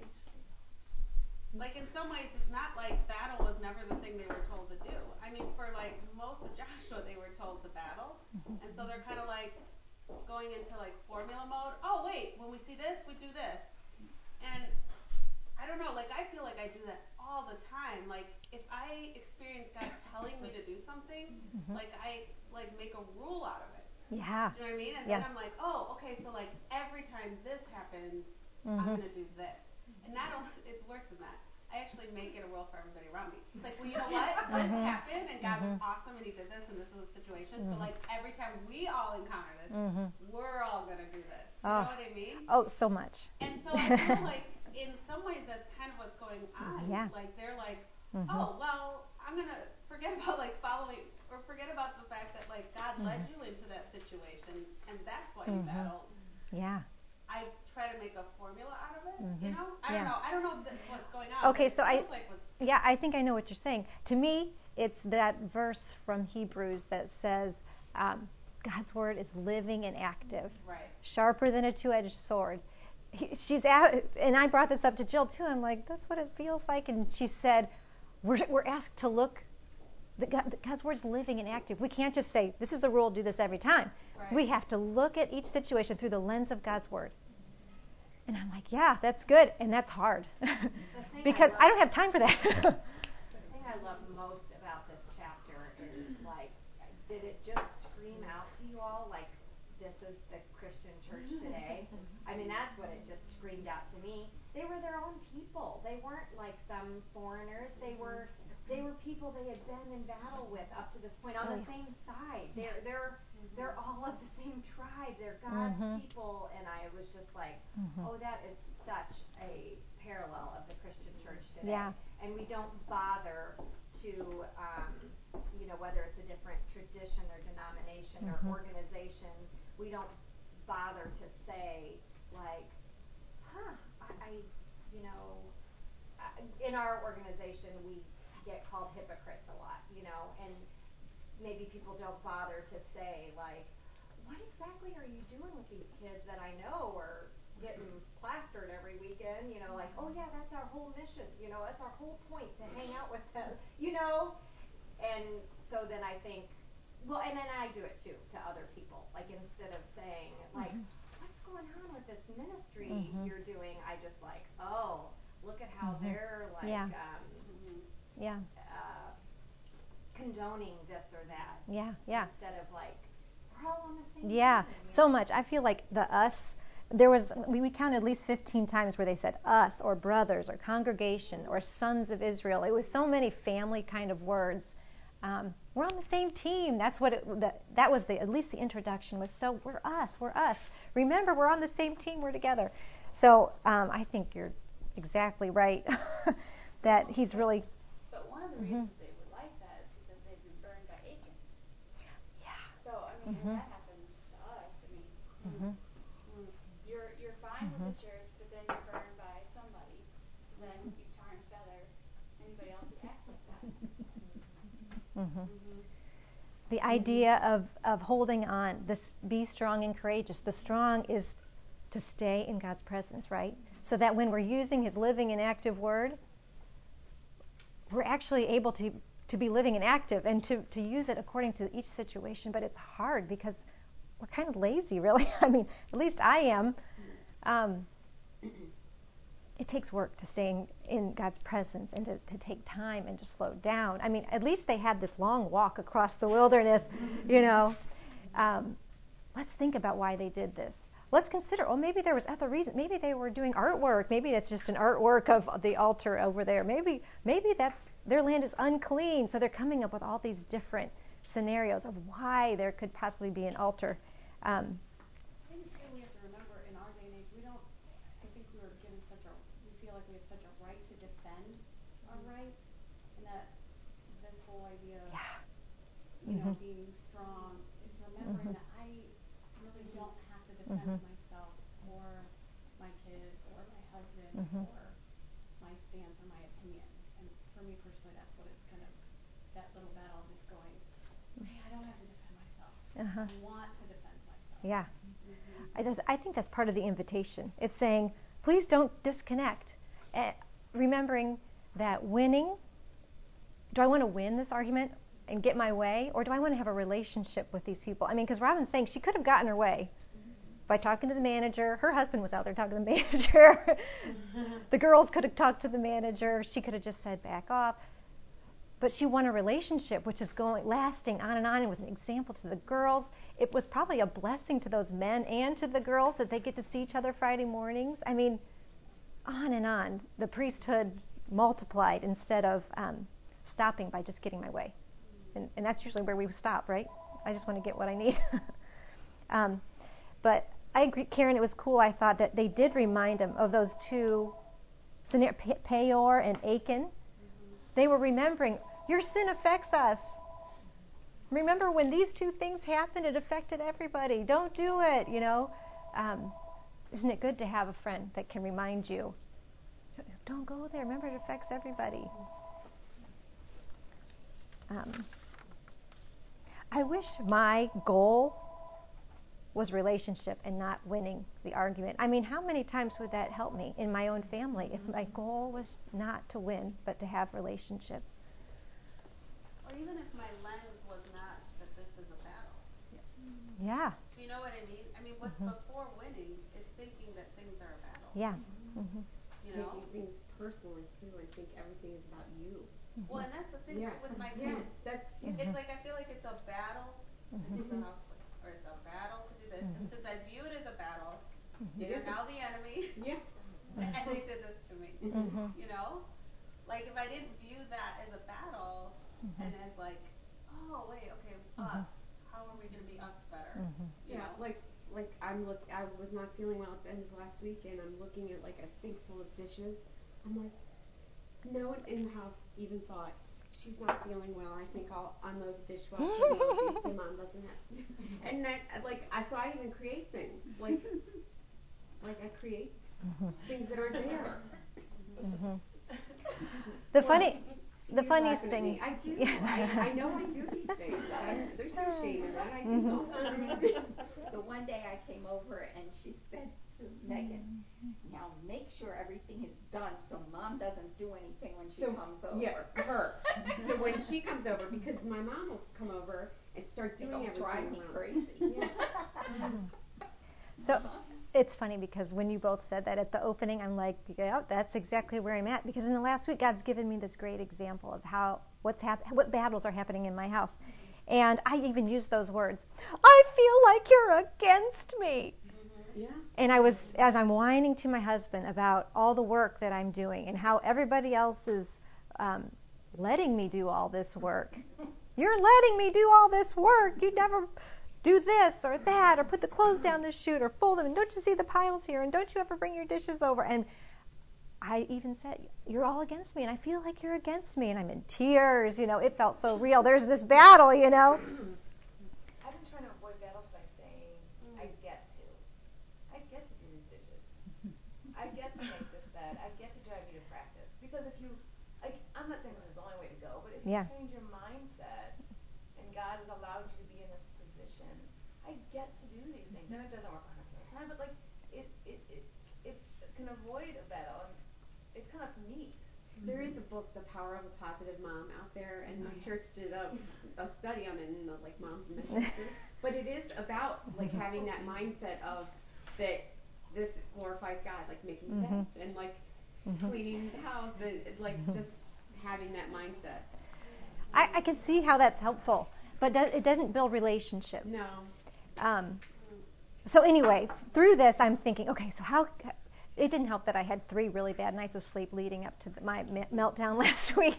like in some ways, it's not like battle was never the thing they were told to do. I mean, for like most of Joshua, they were told to battle, and so they're kind of like going into like formula mode. Oh wait, when we see this, we do this, and I don't know. Like I feel like I do that all the time. Like if I experience God telling me to do something, Mm-hmm. like I like make a rule out of it. Yeah. Do you know what I mean? And Yeah. then I'm like, oh, okay, so like every time this happens, Mm-hmm. I'm gonna do this. And not only, it's worse than that. I actually make it a rule for everybody around me. It's like, well, you know what? This Mm-hmm. happened, and God Mm-hmm. was awesome, and He did this, and this was a situation. Mm-hmm. So like every time we all encounter this, Mm-hmm. we're all gonna do this. You Oh. know what I mean? Oh, so much. And so I feel like in some ways that's kind of what's going on. Yeah. Like they're like, Mm-hmm. oh well, I'm gonna forget about like following or forget about the fact that like God Mm-hmm. led you into that situation, and that's why you Mm-hmm. battled. Yeah. I try to make a formula out of it. Mm-hmm. You know, I Yeah. don't know. I don't know if that's what's going on. Okay, but it so I- feels like what's Yeah, I think I know what you're saying. To me, it's that verse from Hebrews that says um, God's word is living and active, right. sharper than a two-edged sword. He, she's at, and I brought this up to Jill too. I'm like, that's what it feels like. And she said, we're we're asked to look. The God, God's word is living and active. We can't just say this is the rule. Do this every time. Right. We have to look at each situation through the lens of God's word. And I'm like, yeah, that's good, and that's hard. The thing because I, I don't have time for that. The thing I love most about this chapter is, like, did it just scream out to you all, like, this is the Christian church today? I mean, that's what it just screamed out to me. They were their own people. They weren't like some foreigners. They were they were people they had been in battle with up to this point on Oh, the yeah. same side. They're they're they're all of the same tribe. They're God's Mhm. people, and I was just like, Mhm. oh, that is such a parallel of the Christian church today. Yeah. And we don't bother to, um, you know, whether it's a different tradition or denomination Mhm. or organization, we don't bother to say, like, huh, I, I you know, I, in our organization, we get called hypocrites a lot, you know, and maybe people don't bother to say, like, what exactly are you doing with these kids that I know are getting plastered every weekend? You know, like, oh yeah, that's our whole mission. You know, that's our whole point, to hang out with them. You know, and so then I think, well, and then I do it too to other people. Like, instead of saying, like, Mhm. what's going on with this ministry Mhm. you're doing? I just like, oh, look at how Mhm. they're like, Yeah. um, Yeah. uh, condoning this or that. Yeah. Yeah. Instead of like, we're all on the same Yeah, team. so much. I feel like the us, there was, we, we counted at least fifteen times where they said us or brothers or congregation or sons of Israel. It was so many family kind of words. Um, we're on the same team. That's what it, that, that was the, at least the introduction was, so we're us, we're us. Remember, we're on the same team, we're together. So um, I think you're exactly right that he's really. But one of the Mhm. reasons they would like that is because they've been burned by Achan. Yeah. So I mean, Mhm. and that happens to us. I mean, Mhm. you're you're fine Mhm. with the church, but then you're burned by somebody. So then you tar and feather anybody else who acts like that. Mhm. The idea of, of holding on, this be strong and courageous. The strong is to stay in God's presence, right? So that when we're using his living and active word, we're actually able to, to be living and active and to, to use it according to each situation. But it's hard because we're kind of lazy, really. I mean, at least I am. Um, it takes work to stay in, in God's presence and to, to take time and to slow down. I mean, at least they had this long walk across the wilderness, you know. Um, let's think about why they did this. Let's consider, oh, maybe there was other reason. Maybe they were doing artwork. Maybe that's just an artwork of the altar over there. Maybe maybe that's their land is unclean, so they're coming up with all these different scenarios of why there could possibly be an altar. Um, I think too we have to remember in our day and age we don't. I think we were given such a we feel like we have such a right to defend our rights, and that this whole idea of yeah. you know Mhm. being strong is remembering Mhm. that I really don't have to defend Mhm. myself or my kids or my husband Mhm. or my stance or my opinion. And for me personally, that's what it's kind of that little battle of just going, hey, I don't have to defend myself. Uh-huh. I want to defend myself. Yeah. Mm-hmm. I, just, I think that's part of the invitation. It's saying, please don't disconnect. Uh, remembering that winning, do I want to win this argument and get my way, or do I want to have a relationship with these people? I mean, because Robin's saying she could have gotten her way by talking to the manager. Her husband was out there talking to the manager. The girls could have talked to the manager. She could have just said, back off. But she won a relationship, which is going, lasting on and on. It was an example to the girls. It was probably a blessing to those men and to the girls that they get to see each other Friday mornings. I mean, on and on. The priesthood multiplied instead of um, stopping by just getting my way. And, and that's usually where we stop, right? I just want to get what I need. um, but I agree, Karen, it was cool, I thought, that they did remind him of those two, Peor and Achan. They were remembering, your sin affects us. Remember when these two things happened, it affected everybody. Don't do it, you know. Um, isn't it good to have a friend that can remind you, don't go there. Remember, it affects everybody. Um, I wish my goal was relationship and not winning the argument. I mean, how many times would that help me in my own family if my goal was not to win, but to have relationship? Or even if my lens was not that this is a battle. Yeah. Do you know what I mean? I mean, what's Mhm. before winning is thinking that things are a battle. Yeah. Mm-hmm. you know? Taking things personally too, and think everything is about you. Well, and that's the thing, Yeah. right, with my Yeah. kids. That. It's like I feel like it's a battle to do the house play, or it's a battle to do this. And since I view it as a battle, It they're is. now the enemy. Yeah. And they did this to me. Mhm. You know? Like if I didn't view that as a battle and as like, oh wait, okay, us. How are we gonna be us better? You Yeah, know? like like I'm look I was not feeling well at the end of last week, and I'm looking at like a sink full of dishes. I'm like, no one in the house even thought, she's not feeling well, I think I'll unload the dishwasher and load these so mom doesn't have to do. And that like I so I even create things like like I create things that aren't there. Mhm. The funny, the You're funniest laughing at thing. me. I do. I, I know I do these things. I'm, there's no shame in that. I do know. The one day I came over and she said to Megan, now make sure everything is done so mom doesn't do anything when she So, comes over. yeah, her. So when she comes over, because my mom will come over and start doing It'll everything drive me around. crazy. Yeah. So it's funny because when you both said that at the opening, I'm like, yeah, that's exactly where I'm at. Because in the last week, God's given me this great example of how what's hap- what battles are happening in my house, and I even used those words. I feel like you're against me. Yeah. And I was, as I'm whining to my husband about all the work that I'm doing and how everybody else is um, letting me do all this work. You're letting me do all this work. You never do this or that or put the clothes down the chute or fold them. And don't you see the piles here? And don't you ever bring your dishes over? And I even said, you're all against me. And I feel like you're against me. And I'm in tears. You know, it felt so real. There's this battle, you know. I've been trying to avoid battles by saying, I get to. I get to do these dishes. I get to make this bed. I get to drive you to practice. Because if you, like, I'm not saying this is the only way to go, but if you Yeah. change your mindset and God has allowed you to be in this position, I get to do these things. And it doesn't work one hundred percent of the time, but, like, it, it, it, it can avoid a battle. And it's kind of neat. There is a book, The Power of a Positive Mom, out there, and my church did a, a study on it in the like Moms and Missions. But it is about like having that mindset of that this glorifies God, like making Mhm. beds and like Mhm. cleaning the house and like just having that mindset. I, I can see how that's helpful, but do, it doesn't build relationship. No. Um, so anyway, through this, I'm thinking, okay, so how? It didn't help that I had three really bad nights of sleep leading up to the, my me- meltdown last week.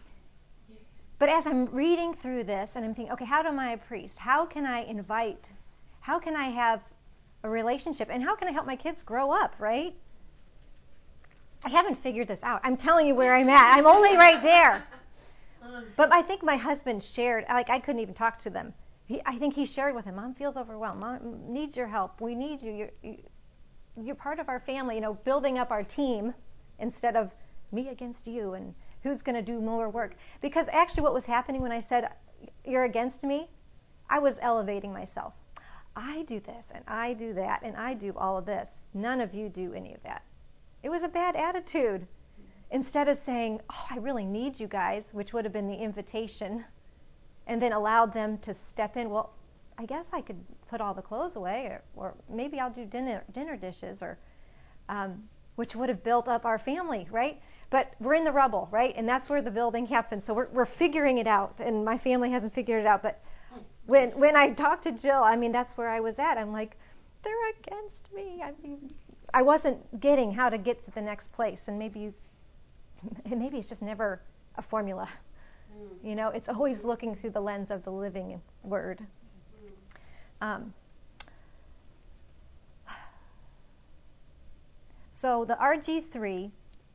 But as I'm reading through this, and I'm thinking, okay, how am I a priest? How can I invite? How can I have a relationship? And how can I help my kids grow up, right? I haven't figured this out. I'm telling you where I'm at. I'm only right there. But I think my husband shared, like I couldn't even talk to them. He, I think he shared with him, Mom feels overwhelmed. Mom needs your help. We need you. You're, you, you're part of our family, you know, building up our team instead of me against you and who's going to do more work. Because actually what was happening when I said, you're against me, I was elevating myself. I do this and I do that and I do all of this. None of you do any of that. It was a bad attitude. Instead of saying, oh, I really need you guys, which would have been the invitation, and then allowed them to step in. Well, I guess I could put all the clothes away, or, or maybe I'll do dinner dinner dishes, or um, which would have built up our family, right? But we're in the rubble, right? And that's where the building happens. So we're we're figuring it out, and my family hasn't figured it out. But when when I talked to Jill, I mean, that's where I was at. I'm like, they're against me. I mean, I wasn't getting how to get to the next place, and maybe you. And maybe it's just never a formula. Mm. You know, it's always looking through the lens of the living word. Mm. Um, so the R G three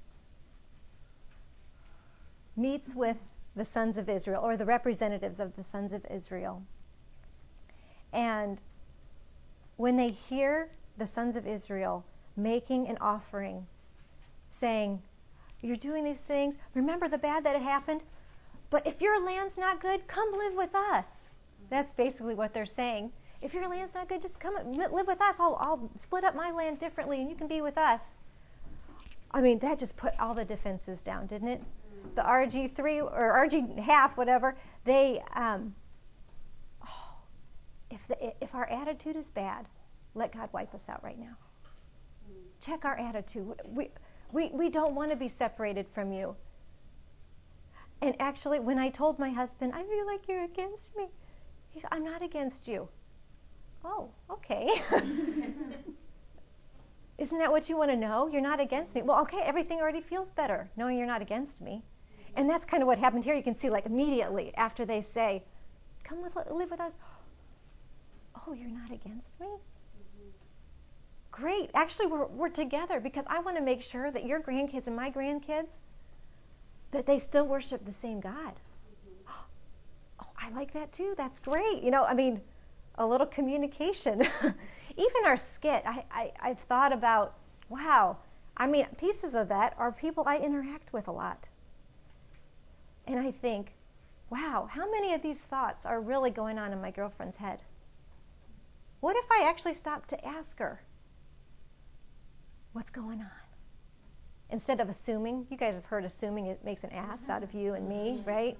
meets with the sons of Israel, or the representatives of the sons of Israel. And when they hear the sons of Israel making an offering, saying, you're doing these things. Remember the bad that had happened? But if your land's not good, come live with us. That's basically what they're saying. If your land's not good, just come live with us. I'll, I'll split up my land differently, and you can be with us. I mean, that just put all the defenses down, didn't it? The R G three or R G half, whatever, they, um, oh, if the, if our attitude is bad, let God wipe us out right now. Check our attitude. We, We we don't want to be separated from you. And actually, when I told my husband, I feel like you're against me, he said, I'm not against you. Oh, okay. Isn't that what you want to know? You're not against me. Well, okay, everything already feels better knowing you're not against me. And that's kind of what happened here. You can see, like, immediately after they say, come with, live with us. Oh, you're not against me? Mm-hmm. Great. Actually, we're, we're together because I want to make sure that your grandkids and my grandkids, that they still worship the same God. Mm-hmm. Oh, I like that too. That's great. You know, I mean, a little communication. Even our skit, I, I, I've thought about, wow, I mean, pieces of that are people I interact with a lot. And I think, wow, how many of these thoughts are really going on in my girlfriend's head? What if I actually stopped to ask her, what's going on? Instead of assuming, you guys have heard assuming it makes an ass out of you and me, right?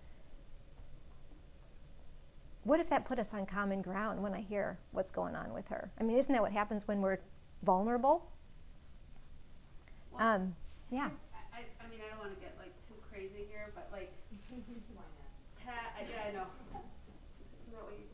What if that put us on common ground when I hear what's going on with her? I mean, isn't that what happens when we're vulnerable? Well, um, yeah. I, I mean, I don't want to get like too crazy here, but like, Pat, I, yeah, I know. Isn't that what you?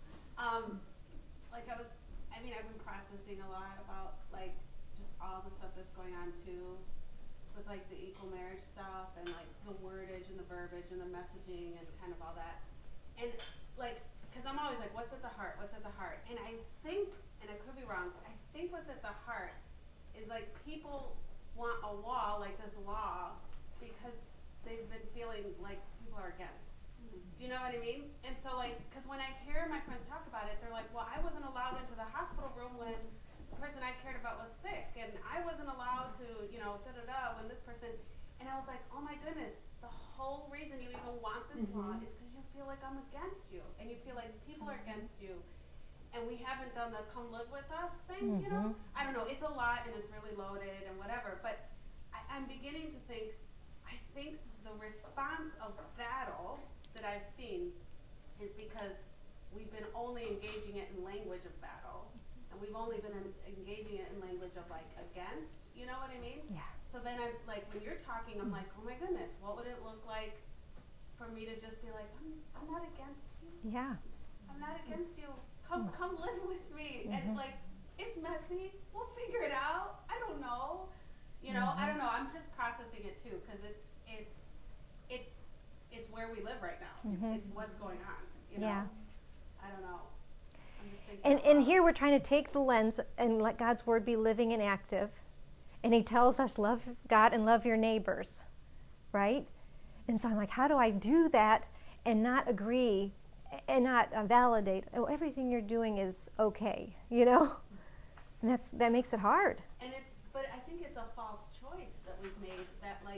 Um, like I was, I mean, I've been processing a lot about like just all the stuff that's going on too, with like the equal marriage stuff and like the wordage and the verbiage and the messaging and kind of all that. And like, because I'm always like, what's at the heart? What's at the heart? And I think, and I could be wrong, but I think what's at the heart is like people want a law like this law because they've been feeling like people are against. Mm-hmm. Do you know what I mean? And so like, because when I hear my friends talk about it, they're like, well, I wasn't allowed into the hospital room when the person I cared about was sick, and I wasn't allowed to, you know, da da da when this person. And I was like, oh my goodness, the whole reason you even want this mm-hmm. law is because you feel like I'm against you, and you feel like people are against you, and we haven't done the come live with us thing, mm-hmm. you know? I don't know, it's a lot and it's really loaded and whatever, but I, I'm beginning to think, I think the response of battle that I've seen is because we've been only engaging it in language of battle, and we've only been in, engaging it in language of like against, you know what I mean? Yeah. So then I'm like, when you're talking, I'm like, oh my goodness, what would it look like for me to just be like, I'm, I'm not against you. Yeah. I'm not against you. Come, come live with me. Mm-hmm. And like, it's messy. We'll figure it out. I don't know. You know, mm-hmm. I don't know. I'm just processing it too, because it's, it's, it's, it's where we live right now. Mm-hmm. It's, it's what's going on. You know. Yeah. I don't know. I'm just thinking. And and here we're trying to take the lens and let God's word be living and active. And he tells us, love God and love your neighbors, right? And so I'm like, how do I do that and not agree and not uh, validate, oh, everything you're doing is okay, you know? And that's that makes it hard. And it's, but I think it's a false choice that we've made, that like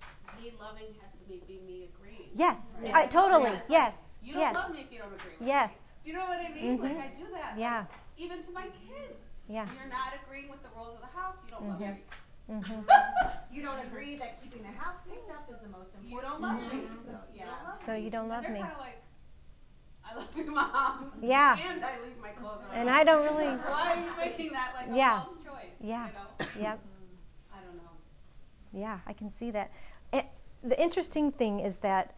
me loving has to be, be me agreeing. Yes, right? I, totally, like, yes. You don't yes. love me if you don't agree with yes. me. Do you know what I mean? Mm-hmm. Like I do that. Yeah. Like, even to my kids. Yeah. You're not agreeing with the rules of the house, you don't mm-hmm. love me. Mm-hmm. You don't agree that keeping the house picked up is the most important. You don't love me. Mm-hmm. So you yeah. don't love so me. you don't love and they're me. Kind of like, I love you, Mom. Yeah. And I leave my clothes around. And I don't really. Why are you making that like a yeah. false choice? Yeah. You know? Yep. I don't know. Yeah, I can see that. And the interesting thing is that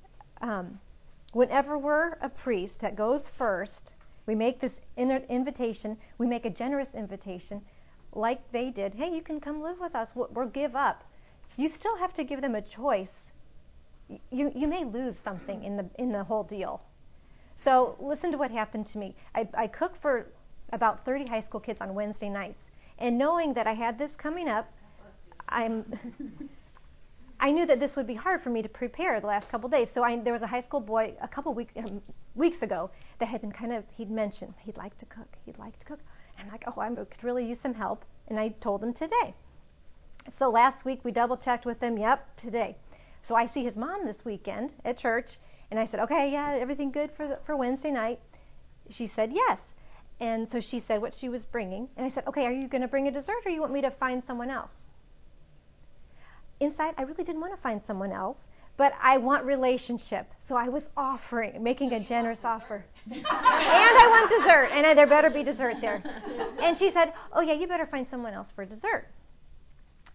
um, whenever we're a priest that goes first, we make this in- invitation, we make a generous invitation, like they did. Hey, you can come live with us. We'll, we'll give up. You still have to give them a choice. You you may lose something in the in the whole deal. So listen to what happened to me. I, I cook for about thirty high school kids on Wednesday nights, and knowing that I had this coming up, I'm. I knew that this would be hard for me to prepare the last couple days. So I, there was a high school boy a couple week, um, weeks ago that had been kind of, he'd mentioned he'd like to cook. He'd like to cook. And I'm like, oh, I could really use some help. And I told him today. So last week we double checked with him. Yep, today. So I see his mom this weekend at church. And I said, okay, yeah, everything good for the, for Wednesday night? She said yes. And so she said what she was bringing. And I said, okay, are you going to bring a dessert or you want me to find someone else? Inside, I really didn't want to find someone else, but I want relationship. So I was offering, making a generous offer. And I want dessert, and I, there better be dessert there. And she said, oh, yeah, you better find someone else for dessert.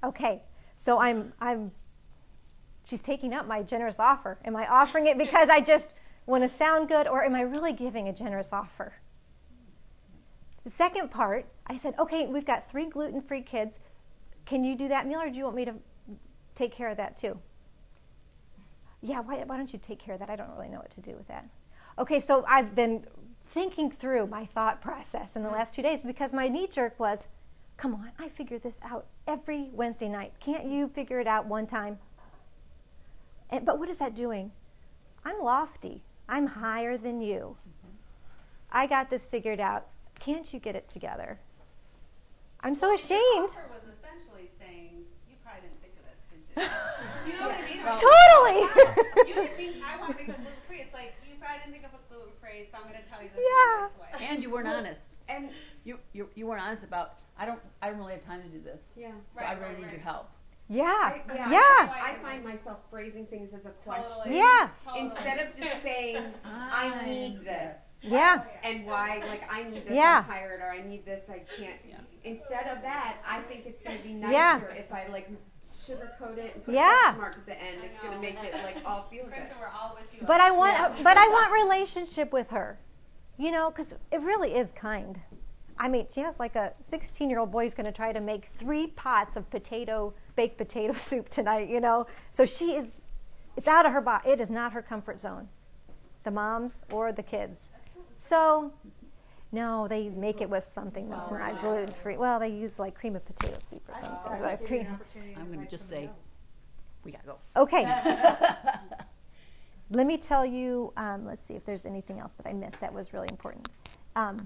Okay, so I'm I'm she's taking up my generous offer. Am I offering it because I just want to sound good, or am I really giving a generous offer? The second part, I said, okay, we've got three gluten-free kids. Can you do that meal, or do you want me to take care of that too? Yeah, why, why don't you take care of that? I don't really know what to do with that. Okay, so I've been thinking through my thought process in the last two days because my knee jerk was, come on, I figure this out every Wednesday night. Can't you figure it out one time? And, but what is that doing? I'm lofty. I'm higher than you. I got this figured out. Can't you get it together? I'm so well, ashamed. Your offer was essentially saying, you probably didn't think of this, did you? Do you know what I mean? Like, Totally. You didn't think, I want to make a gluten-free. It's like, you probably didn't think of a gluten-free, so I'm going to tell you this Yeah. in a nice way. And you weren't honest. And You, you you weren't honest about, I don't I don't really have time to do this. yeah. So Right, I really right, need right. your help. Yeah. I, yeah. Yeah. I, I find myself phrasing things as a question Totally. Yeah. Totally. instead of just saying, I need this. Yeah. And why, like, I need this, Yeah. I'm tired, or I need this, I can't. Yeah. Instead of that, I think it's going to be nicer Yeah. if I, like, sugarcoat it and put Yeah. a question mark at the end. I It's going to know. make it, like, all feel good. Kristen, we're all with you. But I want, Yeah. but I want relationship with her, you know, because it really is kind. I mean, she has like a sixteen-year-old boy who's going to try to make three pots of potato, baked potato soup tonight, you know. So she is, it's out of her body. It is not her comfort zone, the moms or the kids. So, no, they make it with something that's Oh, not wow. gluten-free. Well, they use like cream of potato soup or something. I So was like giving you cream. an opportunity to I'm going to invite just somebody say, else. we got to go. Okay. Let me tell you, um, let's see if there's anything else that I missed that was really important. Um,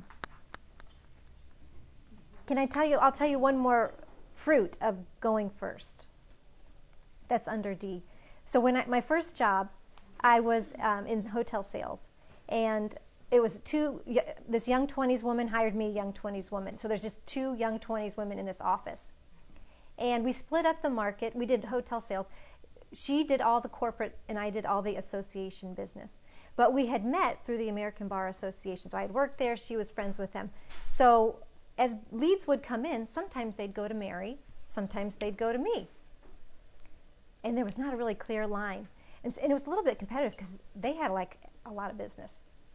can I tell you, I'll tell you one more fruit of going first. That's under D. So when I, my first job, I was um, in hotel sales. And it was two, this young twenties woman hired me, young twenties woman. So there's just two young twenties women in this office. And we split up the market. We did hotel sales. She did all the corporate and I did all the association business. But we had met through the American Bar Association. So I had worked there. She was friends with them. So as leads would come in, sometimes they'd go to Mary. Sometimes they'd go to me. And there was not a really clear line. And, and it was a little bit competitive because they had like a lot of business.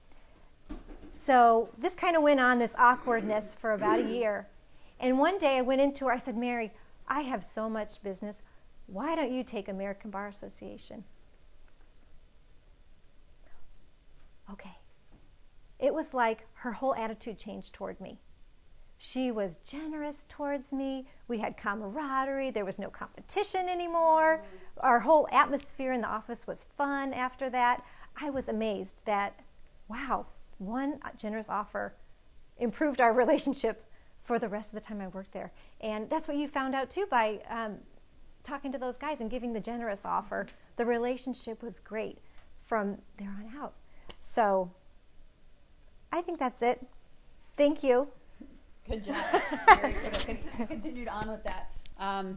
So this kind of went on, this awkwardness, for about a year. And one day I went into her. I said, Mary, I have so much business. Why don't you take American Bar Association? Okay. It was like her whole attitude changed toward me. She was generous towards me. We had camaraderie. There was no competition anymore. Mm-hmm. Our whole atmosphere in the office was fun after that. I was amazed that, wow, one generous offer improved our relationship for the rest of the time I worked there. And that's what you found out too by um, talking to those guys and giving the generous offer. The relationship was great from there on out. So I think that's it. Thank you. Good job. Very good. I continued on with that. Um,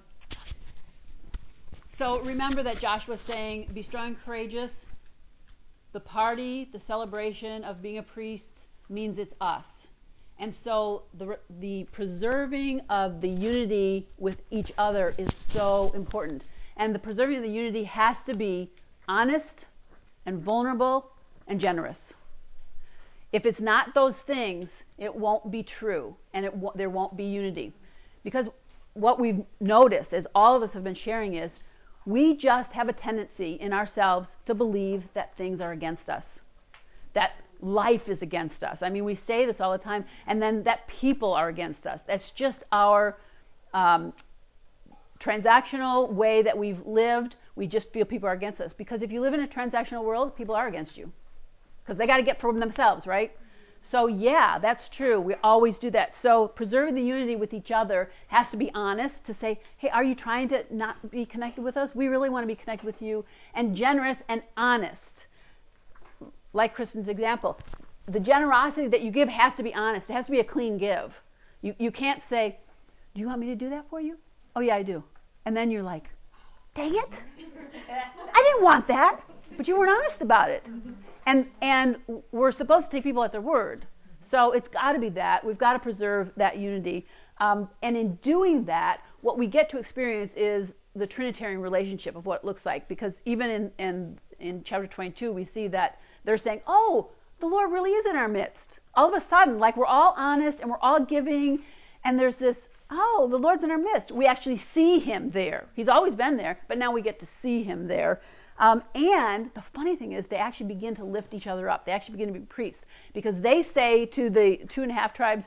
so remember that Joshua's saying, be strong and courageous. The party, the celebration of being a priest means it's us. And so the the preserving of the unity with each other is so important. And the preserving of the unity has to be honest and vulnerable and generous. If it's not those things, it won't be true, and it w- there won't be unity. Because what we've noticed, as all of us have been sharing, is we just have a tendency in ourselves to believe that things are against us, that life is against us. I mean, we say this all the time, and then that people are against us. That's just our um, transactional way that we've lived. We just feel people are against us. Because if you live in a transactional world, people are against you. Because they got to get from themselves, right? So yeah, that's true. We always do that. So preserving the unity with each other has to be honest, to say, hey, are you trying to not be connected with us? We really want to be connected with you. And generous and honest. Like Kristen's example. The generosity that you give has to be honest. It has to be a clean give. You you can't say, do you want me to do that for you? Oh yeah, I do. And then you're like, dang it. I didn't want that. But you weren't honest about it. And and we're supposed to take people at their word. So it's got to be that. We've got to preserve that unity. Um, and in doing that, what we get to experience is the Trinitarian relationship of what it looks like. Because even in, in, in chapter twenty-two, we see that they're saying, oh, the Lord really is in our midst. All of a sudden, like we're all honest and we're all giving, and there's this, oh, the Lord's in our midst. We actually see him there. He's always been there, but now we get to see him there. Um, and the funny thing is they actually begin to lift each other up. They actually begin to be priests because they say to the two and a half tribes,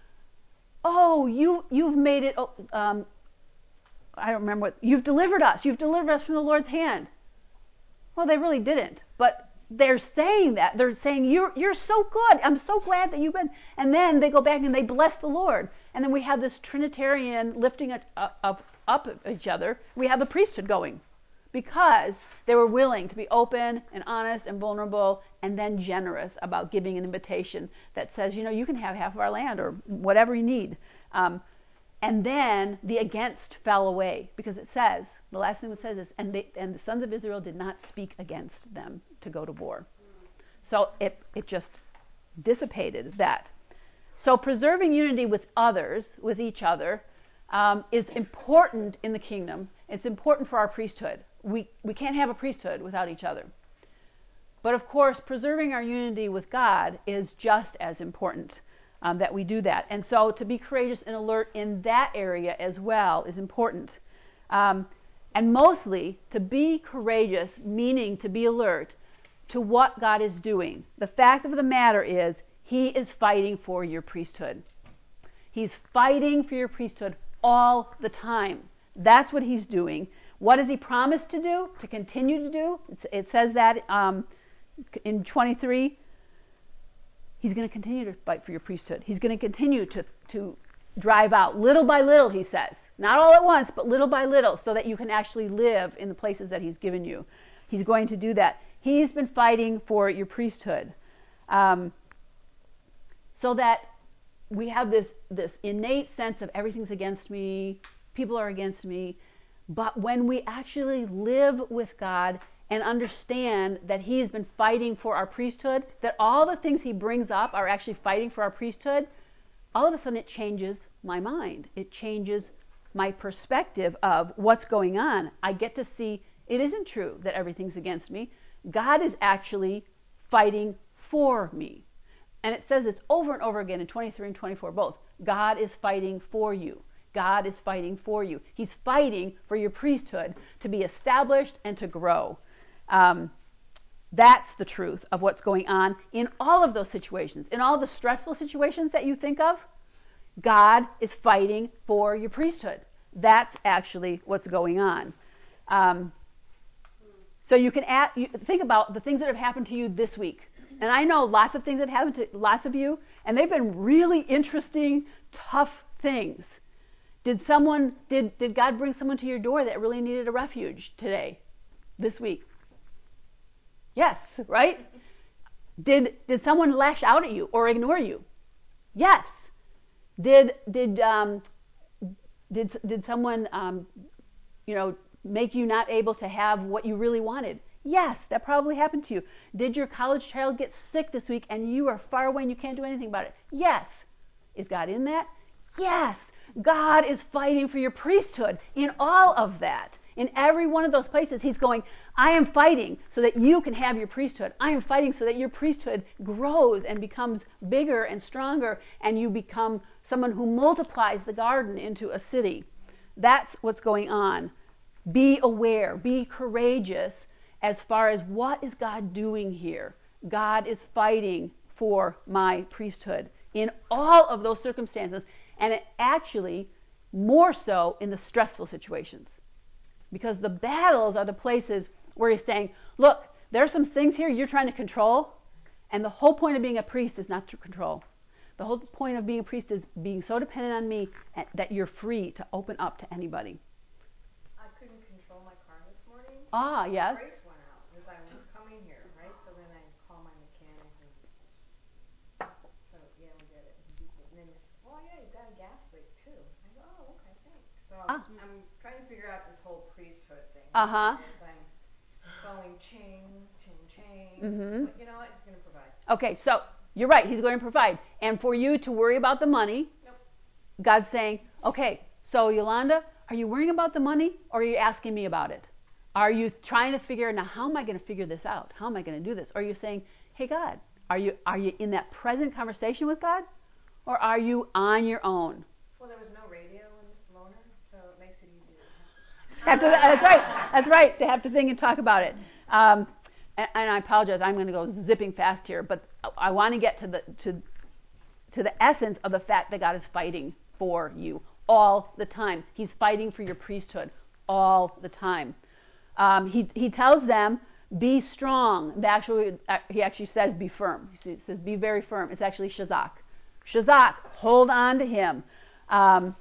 oh, you, you've made it, um, I don't remember what, you've delivered us. You've delivered us from the Lord's hand. Well, they really didn't, but they're saying that. They're saying, you're, you're so good. I'm so glad that you've been. And then they go back and they bless the Lord. And then we have this Trinitarian lifting up, up, up each other. We have the priesthood going because they were willing to be open and honest and vulnerable and then generous about giving an invitation that says, you know, you can have half of our land or whatever you need. Um, and then the against fell away because it says, the last thing it says is, and, they, and the sons of Israel did not speak against them to go to war. So it, it just dissipated that. So preserving unity with others, with each other, um, is important in the kingdom. It's important for our priesthood. We, we can't have a priesthood without each other. But of course, preserving our unity with God is just as important um, that we do that. And so to be courageous and alert in that area as well is important. Um, and mostly, to be courageous, meaning to be alert to what God is doing. The fact of the matter is, he is fighting for your priesthood. He's fighting for your priesthood all the time. That's what he's doing. What does he promise to do? To continue to do? It's, it says that um, in twenty-three. He's going to continue to fight for your priesthood. He's going to continue to, to drive out little by little, he says. Not all at once, but little by little, so that you can actually live in the places that he's given you. He's going to do that. He's been fighting for your priesthood. Um, so that we have this, this innate sense of everything's against me, people are against me. But when we actually live with God and understand that he has been fighting for our priesthood, that all the things he brings up are actually fighting for our priesthood, all of a sudden it changes my mind. It changes my perspective of what's going on. I get to see it isn't true that everything's against me. God is actually fighting for me. And it says this over and over again in twenty-three and twenty-four both. God is fighting for you. God is fighting for you. He's fighting for your priesthood to be established and to grow. Um, that's the truth of what's going on in all of those situations. In all the stressful situations that you think of, God is fighting for your priesthood. That's actually what's going on. Um, so you can add, you think about the things that have happened to you this week. And I know lots of things that have happened to lots of you, and they've been really interesting, tough things. Did someone, did, did God bring someone to your door that really needed a refuge today, this week? Yes, right? Did did someone lash out at you or ignore you? Yes. Did did um, did did someone um, you know make you not able to have what you really wanted? Yes, that probably happened to you. Did your college child get sick this week and you are far away and you can't do anything about it? Yes. Is God in that? Yes. God is fighting for your priesthood in all of that. In every one of those places, he's going, I am fighting so that you can have your priesthood. I am fighting so that your priesthood grows and becomes bigger and stronger, and you become someone who multiplies the garden into a city. That's what's going on. Be aware. Be courageous as far as what is God doing here. God is fighting for my priesthood in all of those circumstances, and it actually more so in the stressful situations. Because the battles are the places where he's saying, look, there's some things here you're trying to control, and the whole point of being a priest is not to control. The whole point of being a priest is being so dependent on me that you're free to open up to anybody. I couldn't control my car this morning. Ah, yes. The brakes went out as I was coming here, right? So then I called my mechanic, and so yeah, we did it. And then he said, oh yeah, you've got a gas leak too. I go, oh okay, thanks. So I'm, Ah. I'm trying to figure out this whole priesthood thing. Uh-huh. As I'm going chain, chain, chain. Mm-hmm. But you know what? He's going to provide. Okay, so you're right. He's going to provide. And for you to worry about the money, Nope. God's saying, okay, so Yolanda, are you worrying about the money, or are you asking me about it? Are you trying to figure, now how am I going to figure this out? How am I going to do this? Or are you saying, hey God, are you are you in that present conversation with God? Or are you on your own? Well, there was no radio in this loaner, so it makes it easier to have to. That's right. That's right. To have to think and talk about it. Um, and, and I apologize. I'm going to go zipping fast here, but I want to get to the to to the essence of the fact that God is fighting for you all the time. He's fighting for your priesthood all the time. Um, he he tells them, be strong. Actually, he actually says, be firm. He says, be very firm. It's actually shazak. Shazak, hold on to him um,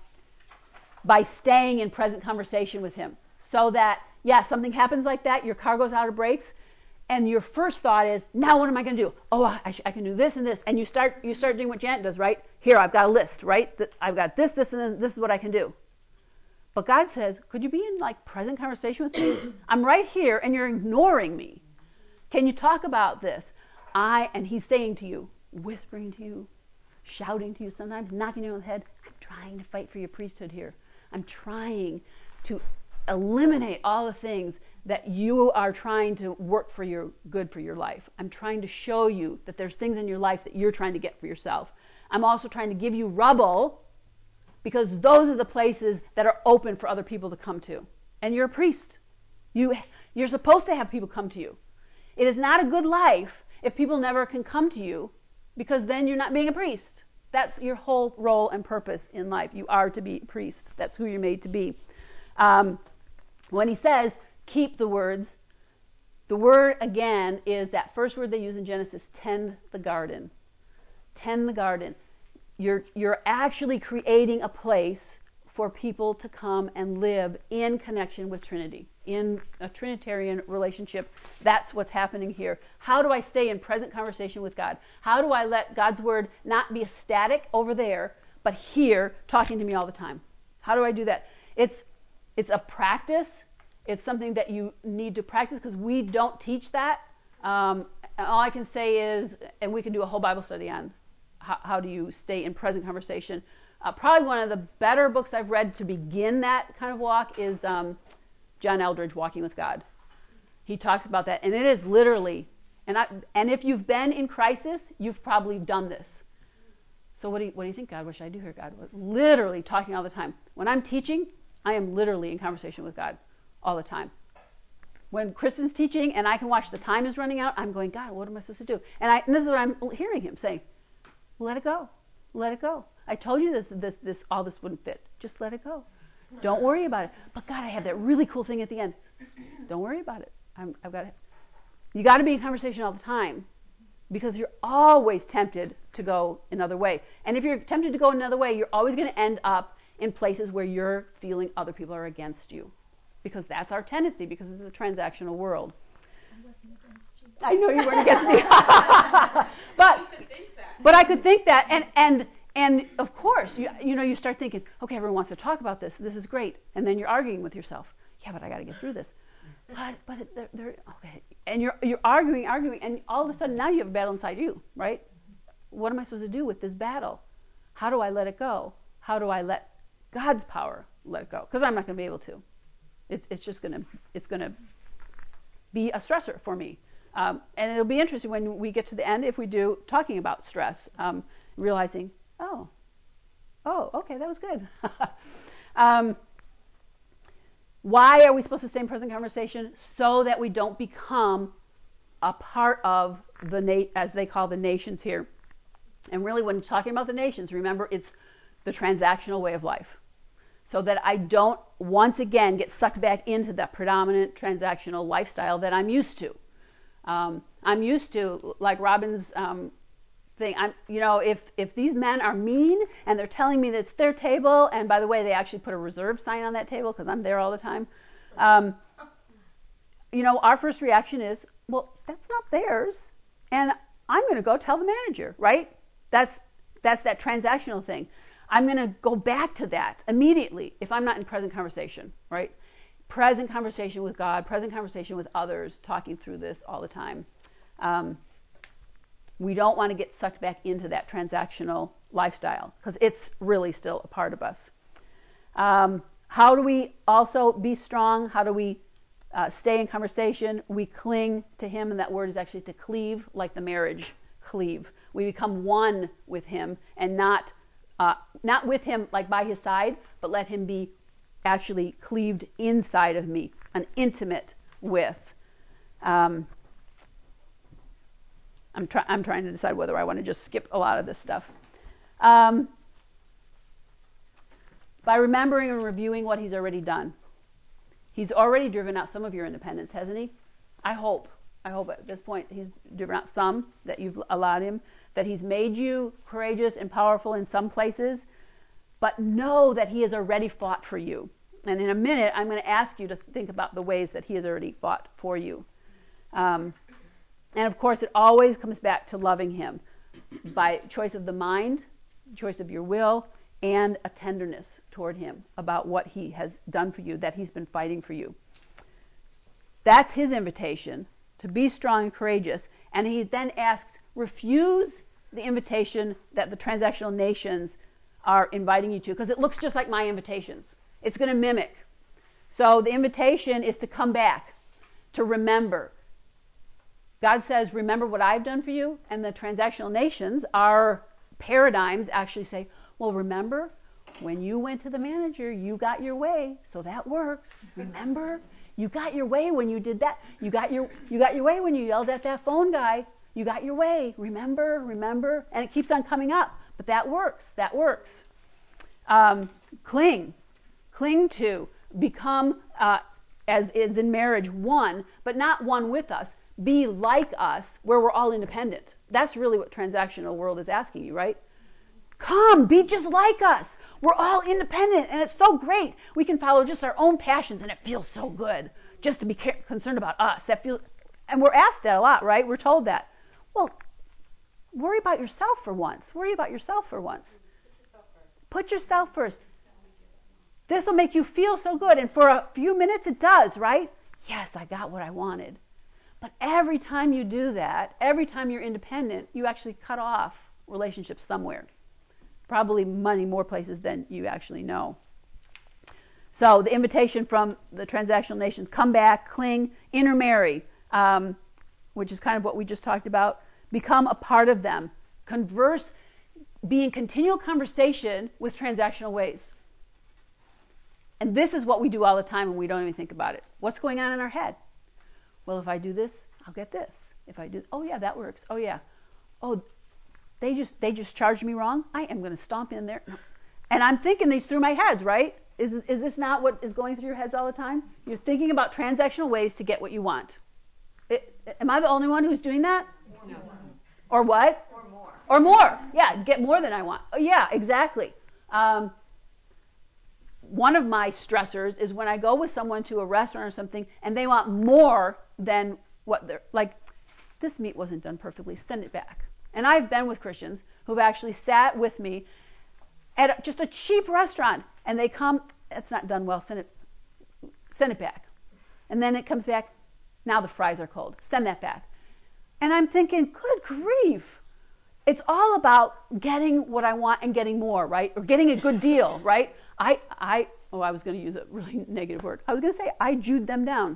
by staying in present conversation with him. So that, yeah, something happens like that, your car goes out of brakes, and your first thought is, now what am I going to do? Oh, I, sh- I can do this and this. And you start you start doing what Janet does, right? Here, I've got a list, right? I've got this, this, and then this is what I can do. But God says, could you be in like present conversation with me? I'm right here and you're ignoring me. Can you talk about this? I, and he's saying to you, whispering to you, shouting to you sometimes, knocking you on the head, I'm trying to fight for your priesthood here. I'm trying to eliminate all the things that you are trying to work for your good for your life. I'm trying to show you that there's things in your life that you're trying to get for yourself. I'm also trying to give you rubble, because those are the places that are open for other people to come to. And you're a priest. You, you're supposed to have people come to you. It is not a good life if people never can come to you, because then you're not being a priest. That's your whole role and purpose in life. You are to be a priest. That's who you're made to be. Um, when he says, keep the words, the word, again, is that first word they use in Genesis, tend the garden. Tend the garden. You're, you're actually creating a place for people to come and live in connection with Trinity, in a Trinitarian relationship. That's what's happening here. How do I stay in present conversation with God? How do I let God's word not be static over there, but here talking to me all the time? How do I do that? It's, it's a practice. It's something that you need to practice, because we don't teach that. Um, and all I can say is, and we can do a whole Bible study on how, how do you stay in present conversation. Uh, probably one of the better books I've read to begin that kind of walk is um, John Eldredge, Walking with God. He talks about that, and it is literally, and I, and if you've been in crisis, you've probably done this. So what do you, what do you think, God? What should I do here, God? Literally talking all the time. When I'm teaching, I am literally in conversation with God all the time. When Kristen's teaching and I can watch the time is running out, I'm going, God, what am I supposed to do? And, I, and this is what I'm hearing him saying. Let it go. Let it go. I told you this, this, this, all this wouldn't fit. Just let it go. Don't worry about it. But God, I have that really cool thing at the end. Don't worry about it. I'm, I've got it. You got to be in conversation all the time, because you're always tempted to go another way. And if you're tempted to go another way, you're always going to end up in places where you're feeling other people are against you, because that's our tendency, because it's a transactional world. I wasn't against you. I know you weren't against me. but you could think that. But I could think that, and and and of course, you you know, you start thinking, okay, everyone wants to talk about this. This is great, and then you're arguing with yourself. Yeah, but I got to get through this. But but they're, they're okay, and you're you're arguing, arguing, and all of a sudden now you have a battle inside you, right? What am I supposed to do with this battle? How do I let it go? How do I let God's power let it go? Because I'm not going to be able to. It's it's just gonna it's gonna be a stressor for me. Um, and it'll be interesting when we get to the end, if we do, talking about stress, um, realizing, oh, oh, okay, that was good. um, why are we supposed to stay in present conversation? So that we don't become a part of the, na- as they call the nations here. And really, when talking about the nations, remember, it's the transactional way of life. So that I don't, once again, get sucked back into that predominant transactional lifestyle that I'm used to. Um, I'm used to, like Robin's um, thing, I'm, you know, if, if these men are mean and they're telling me that it's their table, and by the way, they actually put a reserve sign on that table because I'm there all the time, um, you know, our first reaction is, well, that's not theirs, and I'm going to go tell the manager, right? That's, that's that transactional thing. I'm going to go back to that immediately if I'm not in present conversation, right? Present conversation with God, present conversation with others, talking through this all the time. Um, we don't want to get sucked back into that transactional lifestyle, because it's really still a part of us. Um, how do we also be strong? How do we uh, stay in conversation? We cling to him, and that word is actually to cleave, like the marriage cleave. We become one with him, and not uh, not with him like by his side, but let him be actually cleaved inside of me, an intimate with. Um, I'm, try- I'm trying to decide whether I want to just skip a lot of this stuff. Um, by remembering and reviewing what he's already done. He's already driven out some of your independence, hasn't he? I hope. I hope at this point he's driven out some, that you've allowed him, that he's made you courageous and powerful in some places, but know that he has already fought for you. And in a minute, I'm going to ask you to think about the ways that he has already fought for you. Um, and of course, it always comes back to loving him by choice of the mind, choice of your will, and a tenderness toward him about what he has done for you, that he's been fighting for you. That's his invitation, to be strong and courageous. And he then asks, refuse the invitation that the transactional nations are inviting you to, because it looks just like my invitations. It's going to mimic. So the invitation is to come back, to remember. God says, remember what I've done for you, and the transactional nations, our paradigms actually say, well, remember, when you went to the manager, you got your way, so that works. Remember? You got your way when you did that. You got your you got your way when you yelled at that phone guy. You got your way. Remember? Remember? And it keeps on coming up. But that works. That works. Um, cling. Cling to. Become, uh, as is in marriage, one, but not one with us. Be like us, where we're all independent. That's really what transactional world is asking you, right? Come, be just like us. We're all independent, and it's so great. We can follow just our own passions, and it feels so good just to be concerned about us. That feels, and we're asked that a lot, right? We're told that. Well, worry about yourself for once. Worry about yourself for once. Put yourself first. This will make you feel so good, and for a few minutes it does, right? Yes, I got what I wanted. But every time you do that, every time you're independent, you actually cut off relationships somewhere. Probably many more places than you actually know. So the invitation from the transactional nations, come back, cling, intermarry, um, which is kind of what we just talked about, become a part of them, converse, be in continual conversation with transactional ways. And this is what we do all the time when we don't even think about it. What's going on in our head? Well, if I do this, I'll get this. If I do, oh yeah, that works. Oh yeah. Oh, They just they just charged me wrong. I am going to stomp in there. No. And I'm thinking these through my heads, right? Is is this not what is going through your heads all the time? You're thinking about transactional ways to get what you want. It, am I the only one who's doing that? No. Or what? Or more. Or more. Yeah, get more than I want. Oh, yeah, exactly. Um, one of my stressors is when I go with someone to a restaurant or something and they want more than what they're, like, this meat wasn't done perfectly, send it back. And I've been with Christians who've actually sat with me at a, just a cheap restaurant, and they come, it's not done well, send it, send it back. And then it comes back, now the fries are cold, send that back. And I'm thinking, good grief. It's all about getting what I want and getting more, right? Or getting a good deal, right? I, I, oh, I was going to use a really negative word. I was going to say, I Jewed them down.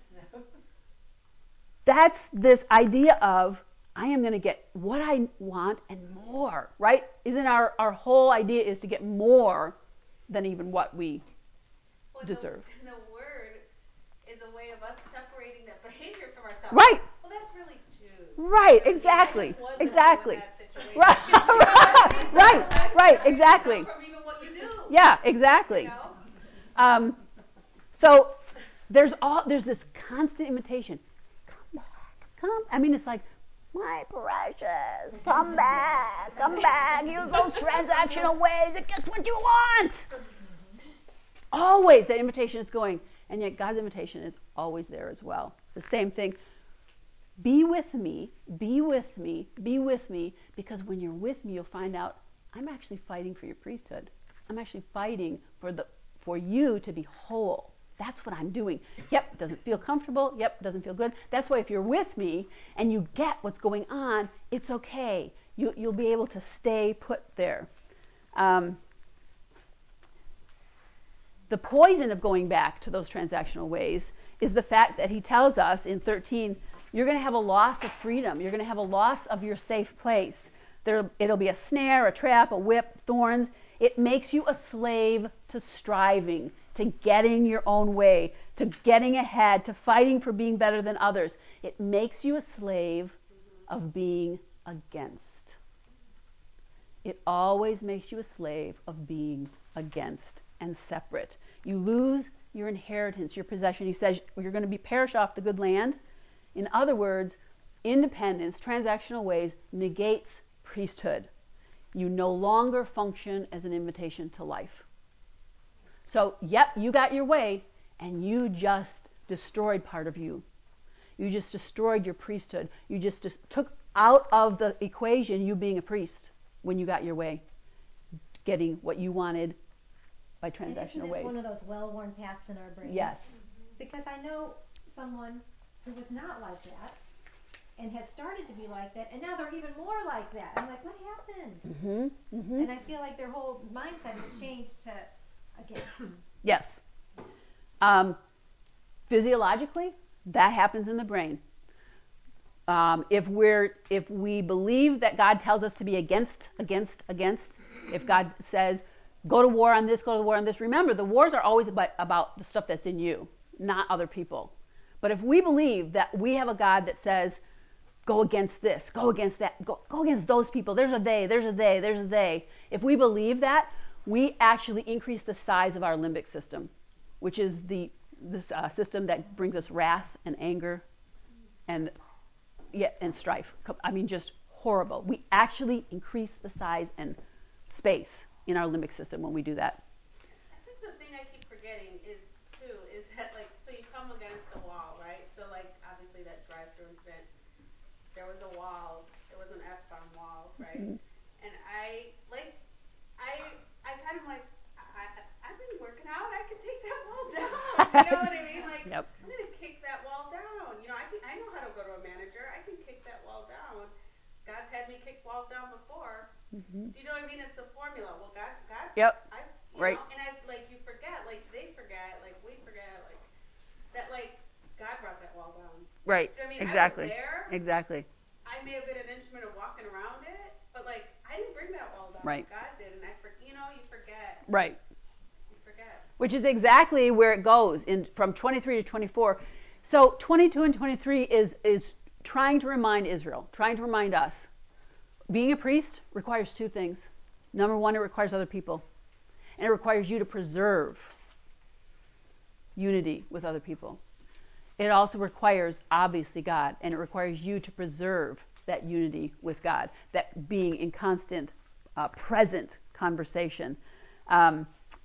That's this idea of, I am going to get what I want and more, right? Isn't our, our whole idea is to get more than even what we well, deserve. The, the word is a way of us separating that behavior from ourselves. Right. Well, that's really Jews. Right, Really, exactly. I just Exactly. Right. right, right, right, exactly. From even what you knew. Yeah, exactly. You know? Um, so there's all there's this constant invitation. Come back, come. I mean, it's like, my precious, come back, come back. Use those transactional ways and guess what you want. Always that invitation is going, and yet God's invitation is always there as well. The same thing. Be with me, be with me, be with me, because when you're with me, you'll find out I'm actually fighting for your priesthood. I'm actually fighting for the for you to be whole. That's what I'm doing. Yep, doesn't feel comfortable. Yep, doesn't feel good. That's why if you're with me and you get what's going on, it's okay. You, you'll be able to stay put there. Um, the poison of going back to those transactional ways is the fact that he tells us in thirteen, you're going to have a loss of freedom. You're going to have a loss of your safe place. There, it'll be a snare, a trap, a whip, thorns. It makes you a slave to striving, to getting your own way, to getting ahead, to fighting for being better than others. It makes you a slave of being against. It always makes you a slave of being against and separate. You lose your inheritance, your possession. He says you're going to be perish off the good land. In other words, independence, transactional ways, negates priesthood. You no longer function as an invitation to life. So, yep, you got your way, and you just destroyed part of you. You just destroyed your priesthood. You just, just took out of the equation you being a priest when you got your way, getting what you wanted by transactional and isn't this ways. One of those well-worn paths in our brain? Yes. Because I know someone who was not like that and has started to be like that, and now they're even more like that. I'm like, what happened? Mm-hmm, mm-hmm. And I feel like their whole mindset has changed to against. Yes. Um, physiologically, that happens in the brain. Um, if we're if we believe that God tells us to be against, against, against, if God says, go to war on this, go to war on this, remember, the wars are always about, about the stuff that's in you, not other people. But if we believe that we have a God that says, go against this, go against that, go, go against those people, there's a they, there's a they, there's a they. If we believe that, we actually increase the size of our limbic system, which is the this uh, system that brings us wrath and anger and yeah, and strife. I mean, just horrible. We actually increase the size and space in our limbic system when we do that. I think the thing I keep forgetting is, too, is that, like, so you come against the wall, right? So, like, obviously that drive-through incident, there was a wall, there was an F-bomb wall, right? Mm-hmm. And I, like, I, I kind of like, I, I, I've been working out, I can take that wall down, you know what I mean? Like, yep. I'm going to kick that wall down. You know, I can, I know how to go to a manager, I can kick that wall down. God's had me kick walls down before. Mm-hmm. Do you know what I mean? It's the formula. Well, God, God, yep. I, you right. know, and I, like, you forget, like, they forget, like, we forget, like, that, like, God brought that wall down. Right. Do you know what I mean? Exactly. I was there. Exactly. I may have been an instrument of walking around it, but, like, I didn't bring that wall down. Right. God did, and I, for, you know, you forget. Right. You forget. Which is exactly where it goes in from twenty-three to twenty-four. So twenty-two and twenty-three is is trying to remind Israel, trying to remind us. Being a priest requires two things. Number one, it requires other people. And it requires you to preserve unity with other people. It also requires, obviously, God, and it requires you to preserve that unity with God, that being in constant, uh, present conversation. Um,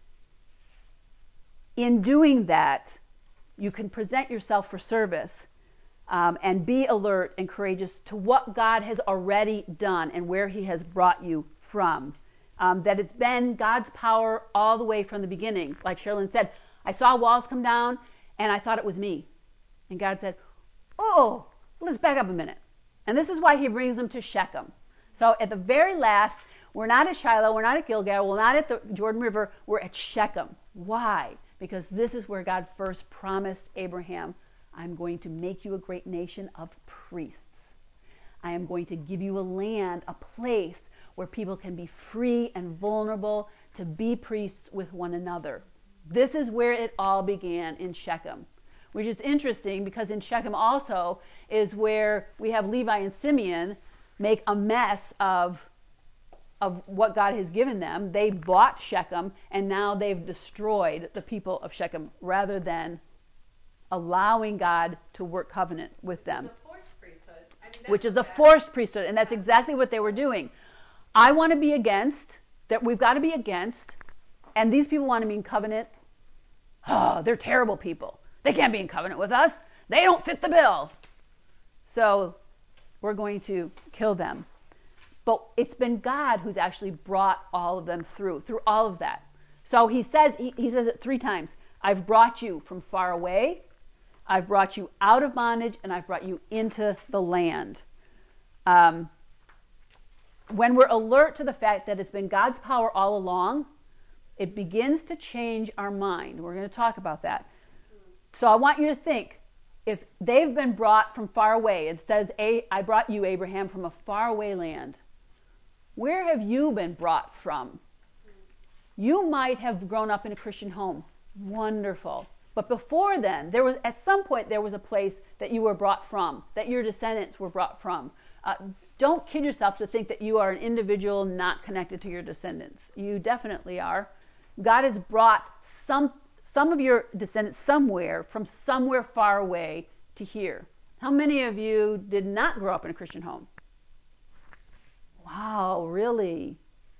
in doing that, you can present yourself for service um, and be alert and courageous to what God has already done and where he has brought you from. Um, that it's been God's power all the way from the beginning. Like Sherilyn said, I saw walls come down and I thought it was me. And God said, oh, let's back up a minute. And this is why he brings them to Shechem. So at the very last, we're not at Shiloh, we're not at Gilgal, we're not at the Jordan River, we're at Shechem. Why? Because this is where God first promised Abraham, I'm going to make you a great nation of priests. I am going to give you a land, a place where people can be free and vulnerable to be priests with one another. This is where it all began, in Shechem, which is interesting because in Shechem also is where we have Levi and Simeon make a mess of of what God has given them. They bought Shechem, and now they've destroyed the people of Shechem rather than allowing God to work covenant with them. The forced priesthood. I mean, which is a forced priesthood, and that's exactly what they were doing. I want to be against, that we've got to be against, and these people want to be in covenant. Oh, they're terrible people. They can't be in covenant with us. They don't fit the bill. So we're going to kill them. But it's been God who's actually brought all of them through, through all of that. So he says, he, he says it three times. I've brought you from far away, I've brought you out of bondage, and I've brought you into the land. Um, when we're alert to the fact that it's been God's power all along, It begins to change our mind. We're going to talk about that. So I want you to think, if they've been brought from far away, it says, I brought you, Abraham, from a faraway land. Where have you been brought from? You might have grown up in a Christian home. Wonderful. But before then, there was at some point there was a place that you were brought from, that your descendants were brought from. Uh, don't kid yourself to think that you are an individual not connected to your descendants. You definitely are. God has brought some some of your descendants somewhere, from somewhere far away, to here. How many of you did not grow up in a Christian home? Wow, really?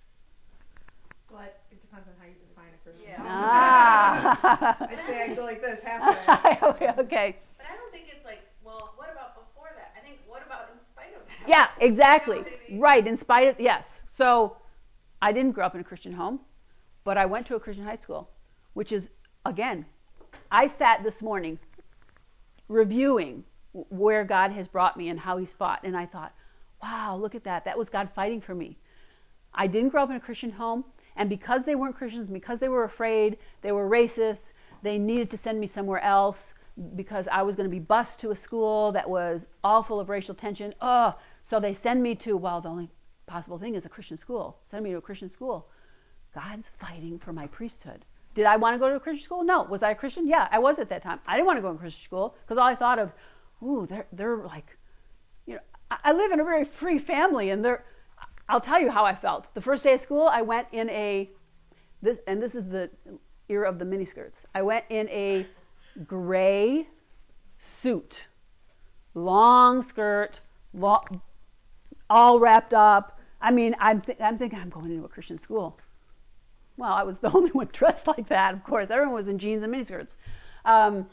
But it depends on how you define a Christian Yeah. home. Ah. I'd say I go like this, halfway. okay, okay. But I don't think it's like, well, what about before that? I think, what about in spite of that? Yeah, exactly. You know what I mean? Right, in spite of, yes. So I didn't grow up in a Christian home, but I went to a Christian high school, which is, again, I sat this morning reviewing where God has brought me and how he's fought, and I thought, wow, look at that. That was God fighting for me. I didn't grow up in a Christian home, and because they weren't Christians, because they were afraid, they were racist, they needed to send me somewhere else because I was going to be bused to a school that was all full of racial tension. Oh, so they send me to, well, the only possible thing is a Christian school. Send me to a Christian school. God's fighting for my priesthood. Did I want to go to a Christian school? No. Was I a Christian? Yeah, I was at that time. I didn't want to go to a Christian school because all I thought of, ooh, they're they're like, you know, I, I live in a very free family, and they're. I'll tell you how I felt. The first day of school, I went in a this, and this is the era of the miniskirts. I went in a gray suit, long skirt, long, all wrapped up. I mean, I'm th- I'm thinking I'm going into a Christian school. Well, I was the only one dressed like that, of course. Everyone was in jeans and miniskirts. Um,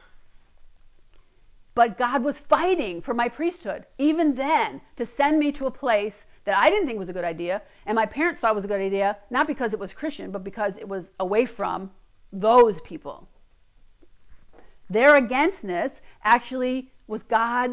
but God was fighting for my priesthood, even then, to send me to a place that I didn't think was a good idea, and my parents thought was a good idea, not because it was Christian, but because it was away from those people. Their againstness actually was God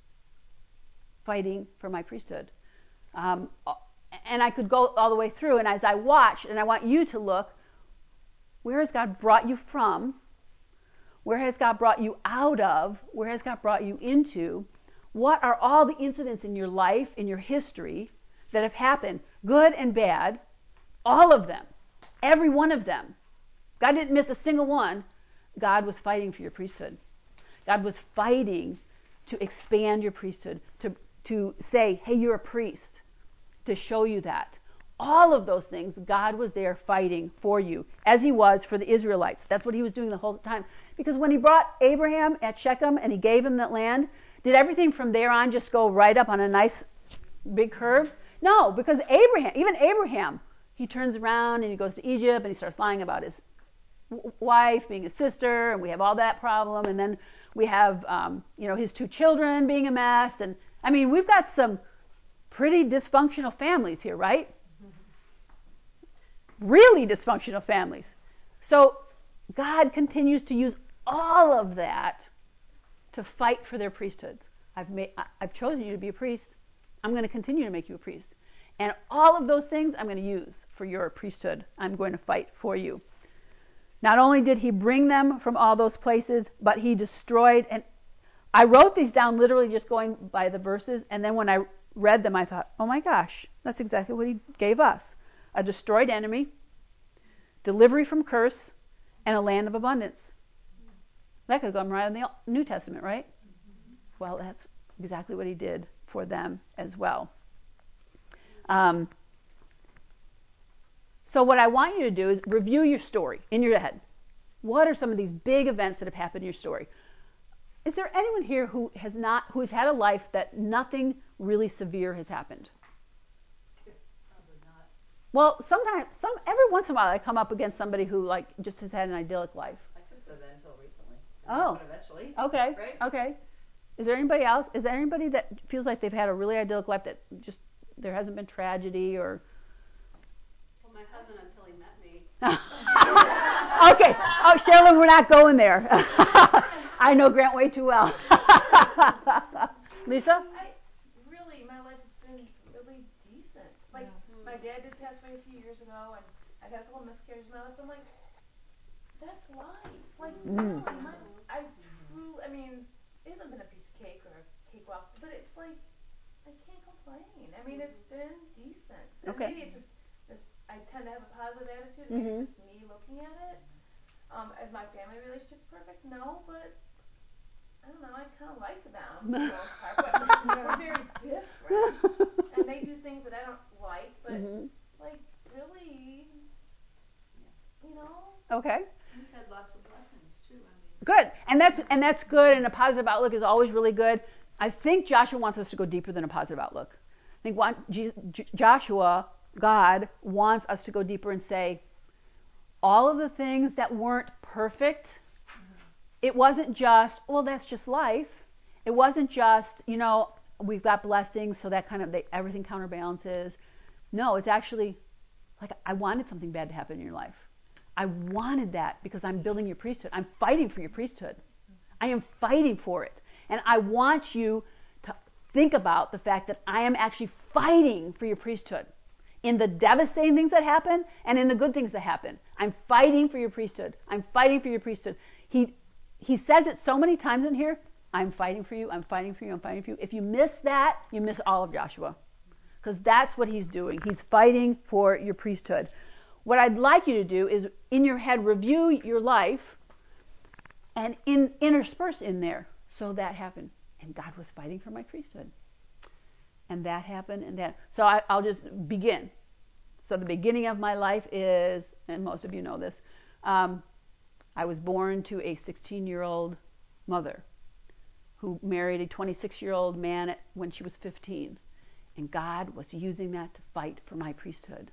fighting for my priesthood. Um, and I could go all the way through, and as I watched, and I want you to look, where has God brought you from? Where has God brought you out of? Where has God brought you into? What are all the incidents in your life, in your history, that have happened, good and bad? All of them. Every one of them. God didn't miss a single one. God was fighting for your priesthood. God was fighting to expand your priesthood, to, to say, hey, you're a priest, to show you that. All of those things, God was there fighting for you, as he was for the Israelites. That's what he was doing the whole time. Because when he brought Abraham at Shechem and he gave him that land, did everything from there on just go right up on a nice big curve? No, because Abraham, even Abraham, he turns around and he goes to Egypt and he starts lying about his wife being his sister, and we have all that problem, and then we have, um, you know, his two children being a mess, and I mean, we've got some pretty dysfunctional families here, right? Really dysfunctional families. So God continues to use all of that to fight for their priesthoods. I've made, I've chosen you to be a priest. I'm going to continue to make you a priest. And all of those things I'm going to use for your priesthood. I'm going to fight for you. Not only did he bring them from all those places, but he destroyed. And I wrote these down literally just going by the verses. And then when I read them, I thought, oh my gosh, that's exactly what he gave us. A destroyed enemy, delivery from curse, and a land of abundance. That could have gone right in the New Testament, right? Well, that's exactly what he did for them as well. Um, so what I want you to do is review your story in your head. What are some of these big events that have happened in your story? Is there anyone here who has not, who has had a life that nothing really severe has happened? Probably not. Well, sometimes, some every once in a while, I come up against somebody who like just has had an idyllic life. I could have said that until recently. Oh. But eventually. Okay. Right? Okay. Is there anybody else? Is there anybody that feels like they've had a really idyllic life that just there hasn't been tragedy or? Well, my husband until he met me. Okay. Oh, Sherilyn, we're not going there. I know Grant way too well. Lisa? I really, my life has been really decent. Like, my dad did pass away a few years ago, and I've had a couple miscarriages in my life. I'm like, that's life. Like, Mm. really, my, I truly, I mean, it hasn't been a piece of cake or a cakewalk, but it's like, I can't complain. I mean, it's been decent. And Okay. maybe it's just this, I tend to have a positive attitude. Mm-hmm. Maybe it's just me looking at it. Um, is my family relationship perfect? No, but I don't know, I kind of like them for the most part, but we're very different. And they do things that I don't like, but, Mm-hmm. like, really, you know? Okay. We've had lots of blessings too. I mean. Good. And that's and that's good, and a positive outlook is always really good. I think Joshua wants us to go deeper than a positive outlook. I think one, J- J- Joshua, God, wants us to go deeper and say, all of the things that weren't perfect, it wasn't just, well, that's just life. It wasn't just, you know, we've got blessings, so that kind of, they, everything counterbalances. No, it's actually, like, I wanted something bad to happen in your life. I wanted that because I'm building your priesthood. I'm fighting for your priesthood. I am fighting for it. And I want you to think about the fact that I am actually fighting for your priesthood. In the devastating things that happen and in the good things that happen. I'm fighting for your priesthood. I'm fighting for your priesthood. He he says it so many times in here. I'm fighting for you. I'm fighting for you. I'm fighting for you. If you miss that, you miss all of Joshua. Because that's what he's doing. He's fighting for your priesthood. What I'd like you to do is, in your head, review your life and in, intersperse in there. So that happened. And God was fighting for my priesthood. And that happened, and that. So I, I'll just begin. So the beginning of my life is, and most of you know this, um, I was born to a sixteen-year-old mother who married a twenty-six-year-old man at, when she was fifteen. And God was using that to fight for my priesthood.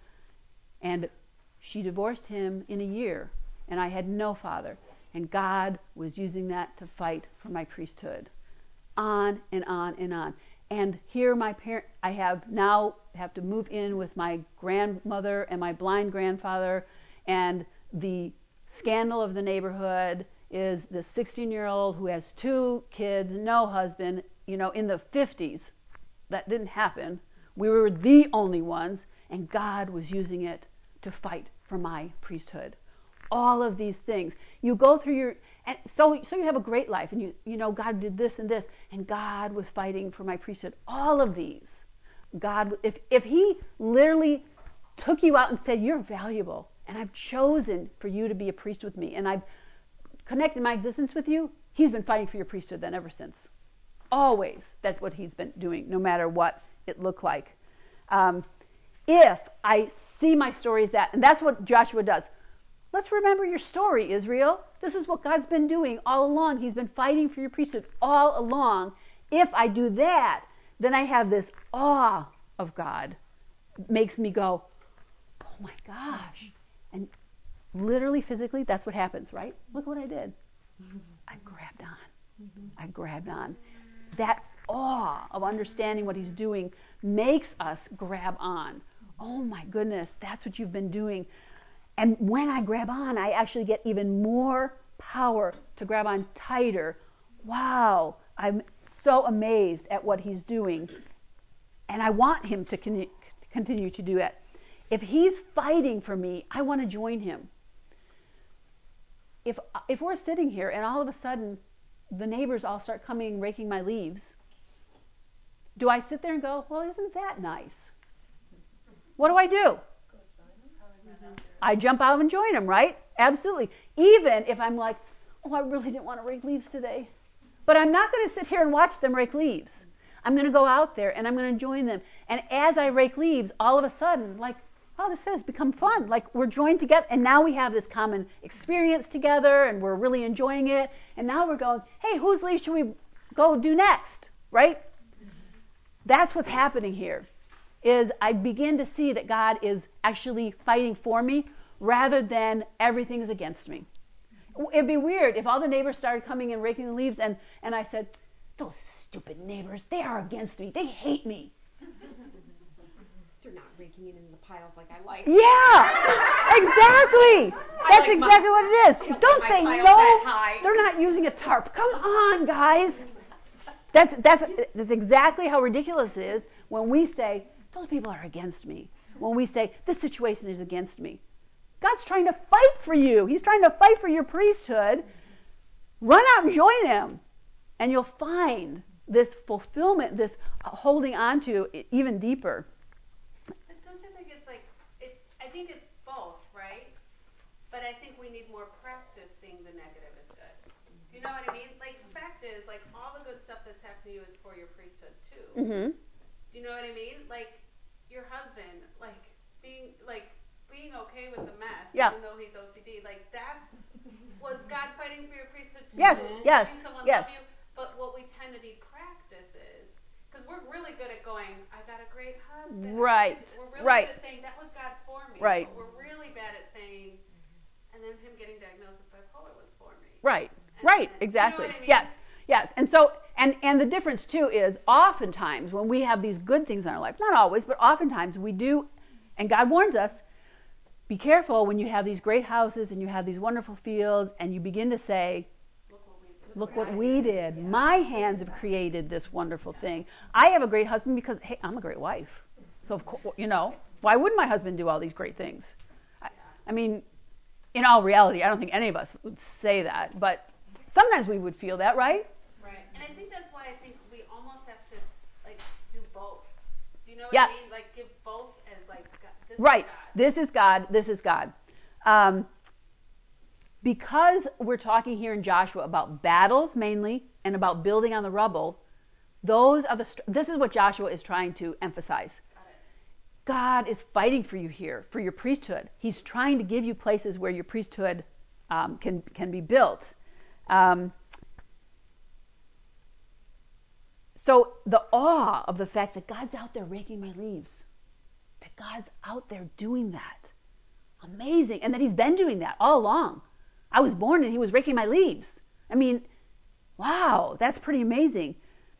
And she divorced him in a year, and I had no father. And God was using that to fight for my priesthood. On and on and on. And here my parent, I have now have to move in with my grandmother and my blind grandfather, and the scandal of the neighborhood is the sixteen-year-old who has two kids, no husband, you know, in the fifties. That didn't happen. We were the only ones, and God was using it to fight for my priesthood. All of these things. You go through your, and so so you have a great life, and you you know God did this and this, and God was fighting for my priesthood. All of these, God, if if He literally took you out and said, you're valuable, and I've chosen for you to be a priest with me, and I've connected my existence with you, He's been fighting for your priesthood then ever since. Always, that's what He's been doing, no matter what it looked like. Um, if I see my story as that, and that's what Joshua does. Let's remember your story, Israel. This is what God's been doing all along. He's been fighting for your priesthood all along. If I do that, then I have this awe of God. It makes me go, oh my gosh. And literally, physically, that's what happens, right? Look what I did. I grabbed on. I grabbed on. That awe of understanding what He's doing makes us grab on. Oh my goodness, that's what you've been doing. And when I grab on, I actually get even more power to grab on tighter. Wow, I'm so amazed at what He's doing. And I want Him to con- continue to do it. If He's fighting for me, I want to join Him. If if we're sitting here and all of a sudden the neighbors all start coming and raking my leaves, do I sit there and go, well, isn't that nice? What do I do? I jump out and join them, right? Absolutely. Even if I'm like, oh, I really didn't want to rake leaves today. But I'm not going to sit here and watch them rake leaves. I'm going to go out there and I'm going to join them. And as I rake leaves, all of a sudden, like, oh, this has become fun. Like, we're joined together, and now we have this common experience together, and we're really enjoying it. And now we're going, hey, whose leaves should we go do next, right? That's what's happening here. Is I begin to see that God is actually fighting for me rather than everything's against me. It'd be weird if all the neighbors started coming and raking the leaves and, and I said, those stupid neighbors, they are against me. They hate me. They're not raking it in the piles like I like. Yeah, exactly. That's like exactly my, what it is. don't, don't like they know know they're not using a tarp? Come on, guys. That's, that's, that's exactly how ridiculous it is when we say, those people are against me. when we say, this situation is against me. God's trying to fight for you. He's trying to fight for your priesthood. Run out and join him. And you'll find this fulfillment, this holding on to it even deeper. But don't you think it's like, it's, I think it's both, right? But I think we need more practice seeing the negative as good. Do you know what I mean? Like, the fact is, like, all the good stuff that's happened to you is for your priesthood, too. Mm-hmm. Do you know what I mean? Like, your husband, like, being, like, being okay with the mess, Yeah. even though he's O C D, like, that's, was God fighting for your priesthood, too? Yes, And yes, having someone yes. love you? But what we tend to need practice is, because we're really good at going, I got a great husband. Right, We're really right. good at saying, that was God for me. Right. But we're really bad at saying, and then him getting diagnosed with bipolar was for me. Right, And right, then- exactly. You know what I mean? Yes, yes. And so, and, and the difference, too, is oftentimes when we have these good things in our life, not always, but oftentimes we do, and God warns us, be careful when you have these great houses and you have these wonderful fields and you begin to say, look what we did. My hands have created this wonderful thing. I have a great husband because, hey, I'm a great wife. So, of course, you know, why wouldn't my husband do all these great things? I, I mean, in all reality, I don't think any of us would say that, but sometimes we would feel that, right? Right. And I think that's why I think we almost have to, like, do both. Do you know what Yes. I mean? Like, give both as, like, God, this Right. is God. This is God. This is God. Um, because we're talking here in Joshua about battles mainly and about building on the rubble, those are the. This is what Joshua is trying to emphasize. God is fighting for you here, for your priesthood. He's trying to give you places where your priesthood um, can can be built. Um, so the awe of the fact that God's out there raking my leaves, that God's out there doing that, amazing, and that He's been doing that all along. I was born and He was raking my leaves. I mean, wow, that's pretty amazing.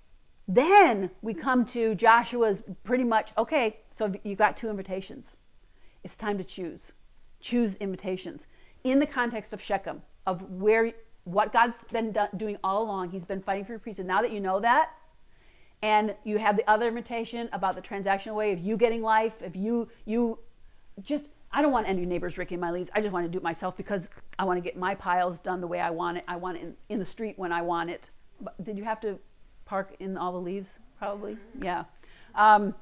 Then we come to Joshua's pretty much, okay, so you've got two invitations. It's time to choose. Choose invitations. In the context of Shechem, of where, what God's been do- doing all along, He's been fighting for your priesthood. Now that you know that, and you have the other invitation about the transactional way of you getting life, if you, you just, I don't want any neighbors raking my leaves. I just want to do it myself because I want to get my piles done the way I want it. I want it in, in the street when I want it. But did you have to park in all the leaves? Probably. Yeah. Um,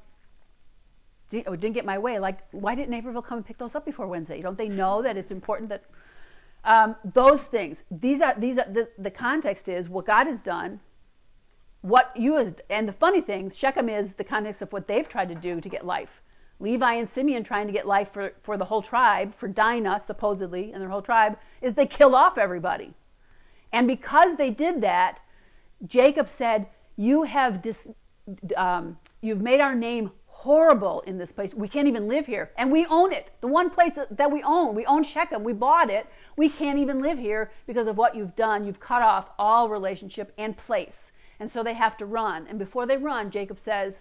didn't, didn't get my way. Like, why didn't Naperville come and pick those up before Wednesday? Don't they know that it's important that um, those things? These are these are the, the context is what God has done. What you have, and the funny thing, Shechem is the context of what they've tried to do to get life. Levi and Simeon trying to get life for, for the whole tribe, for Dinah supposedly, and their whole tribe, is they killed off everybody. And because they did that, Jacob said, "You have dis, um, you've made our name horrible in this place. We can't even live here, and we own it. The one place that we own, we own Shechem. We bought it. We can't even live here because of what you've done. You've cut off all relationship and place, and so they have to run. And before they run, Jacob says,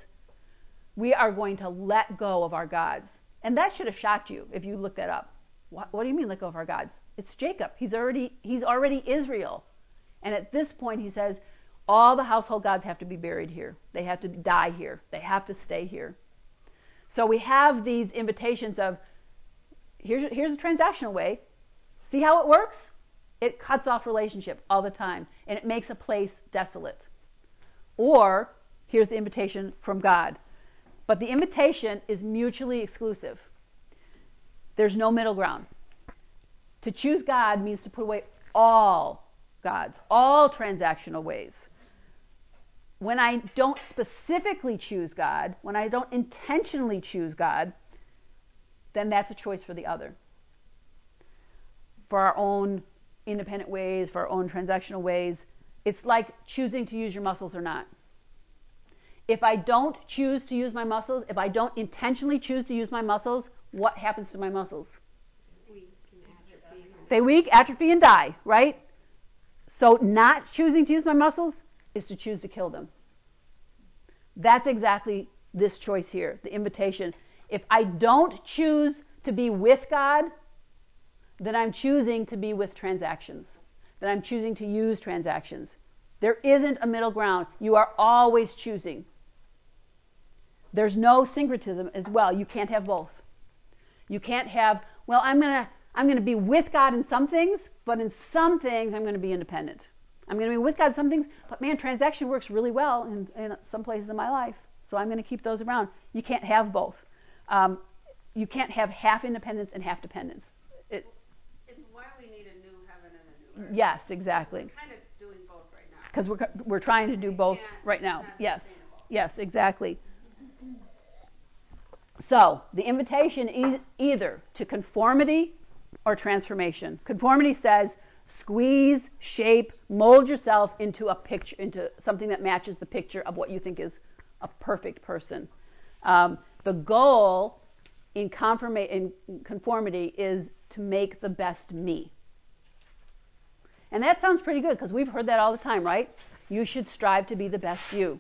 we are going to let go of our gods." And that should have shocked you if you looked that up. What, what do you mean let go of our gods? It's Jacob. He's already he's already Israel. And at this point he says, all the household gods have to be buried here. They have to die here. They have to stay here. So we have these invitations of, here's, here's a transactional way. See how it works? It cuts off relationship all the time. And it makes a place desolate. Or, here's the invitation from God. But the invitation is mutually exclusive. There's no middle ground. To choose God means to put away all gods, all transactional ways. When I don't specifically choose God, when I don't intentionally choose God, then that's a choice for the other. For our own independent ways, for our own transactional ways, it's like choosing to use your muscles or not. If I don't choose to use my muscles, if I don't intentionally choose to use my muscles, what happens to my muscles? Weak and atrophy. They weak, atrophy, and die, right? So not choosing to use my muscles is to choose to kill them. That's exactly this choice here, the invitation. If I don't choose to be with God, then I'm choosing to be with transactions. Then I'm choosing to use transactions. There isn't a middle ground. You are always choosing. There's no syncretism as well. You can't have both. You can't have, well, I'm going to I'm going to be with God in some things, but in some things I'm going to be independent. I'm going to be with God in some things, but man, transaction works really well in, in some places in my life, so I'm going to keep those around. You can't have both. Um, you can't have half independence and half dependence. It, It's why we need a new heaven and a new earth. Yes, exactly. We're kind of doing both right now. Because we're we're trying to do both right now. Yes, yes, exactly. So the invitation is either to conformity or transformation. Conformity says squeeze, shape, mold yourself into a picture, into something that matches the picture of what you think is a perfect person. Um, the goal in, conforma- in conformity is to make the best me. And that sounds pretty good because we've heard that all the time, right? You should strive to be the best you.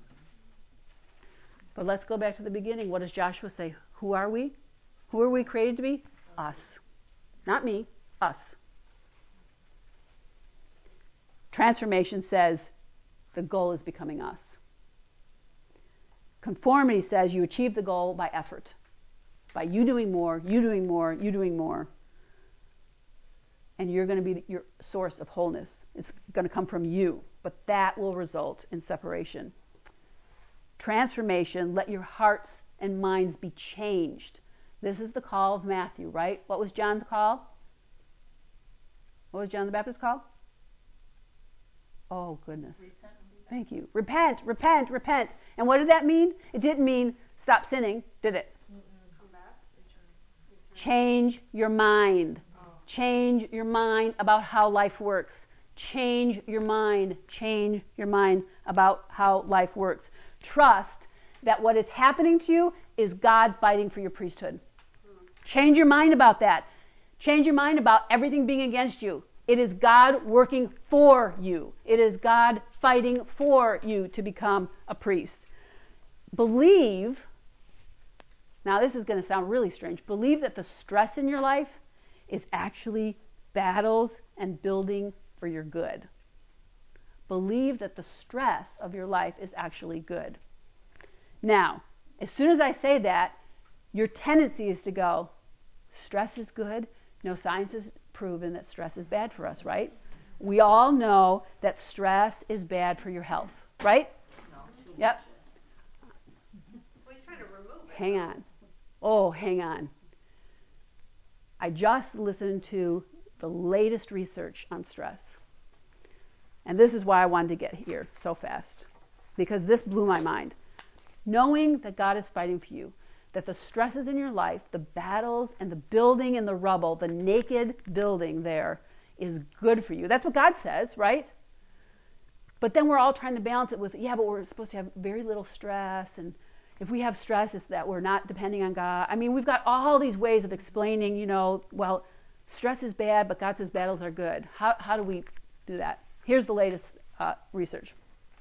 But let's go back to the beginning. What does Joshua say? Who are we? Who are we created to be? Us. Not me, us. Transformation says the goal is becoming us. Conformity says you achieve the goal by effort. By you doing more, you doing more, you doing more. And you're going to be your source of wholeness. It's going to come from you, but that will result in separation. Transformation, let your hearts and minds be changed. This is the call of Matthew, right? What was John's call? What was John the Baptist's call? Oh, goodness. Repent. Thank you. Repent, repent, repent. And what did that mean? It didn't mean stop sinning, did it? Come back. Change your mind. Change your mind about how life works. Change your mind. Change your mind about how life works. Trust that what is happening to you is God fighting for your priesthood. Change your mind about that. Change your mind about everything being against you. It is God working for you. It is God fighting for you to become a priest. Believe, now this is going to sound really strange, believe that the stress in your life is actually battles and building for your good. Believe that the stress of your life is actually good. Now, as soon as I say that, your tendency is to go, stress is good. No, science has proven that stress is bad for us, right? We all know that stress is bad for your health, right? No, too Yep. Well, he's trying to remove it. Hang on. Oh, hang on. I just listened to the latest research on stress. And this is why I wanted to get here so fast, because this blew my mind. Knowing that God is fighting for you, that the stresses in your life, the battles and the building in the rubble, the naked building there is good for you. That's what God says, right? But then we're all trying to balance it with, yeah, but we're supposed to have very little stress, and if we have stress, it's that we're not depending on God. I mean, we've got all these ways of explaining, you know, well, stress is bad, but God says battles are good. How, how do we do that? Here's the latest uh, research.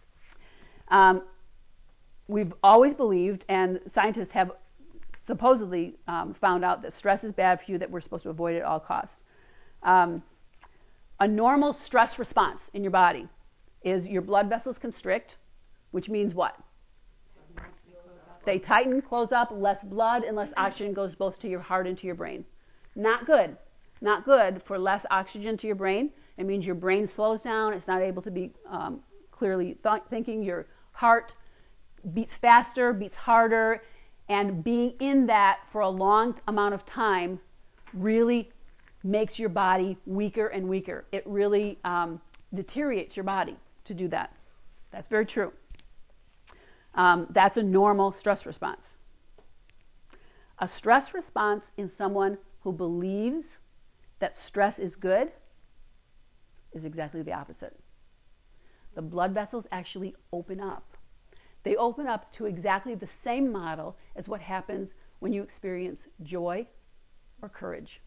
Um, we've always believed, and scientists have supposedly um, found out that stress is bad for you, that we're supposed to avoid it at all costs. Um, a normal stress response in your body is your blood vessels constrict, which means what? They tighten, close up, less blood and less oxygen goes both to your heart and to your brain. Not good. Not good for less oxygen to your brain. It means your brain slows down. It's not able to be um, clearly th- thinking. Your heart beats faster, beats harder, and being in that for a long amount of time really makes your body weaker and weaker. It really um, deteriorates your body to do that. That's very true. Um, that's a normal stress response. A stress response in someone who believes that stress is good is exactly the opposite. The blood vessels actually open up. They open up to exactly the same model as what happens when you experience joy or courage.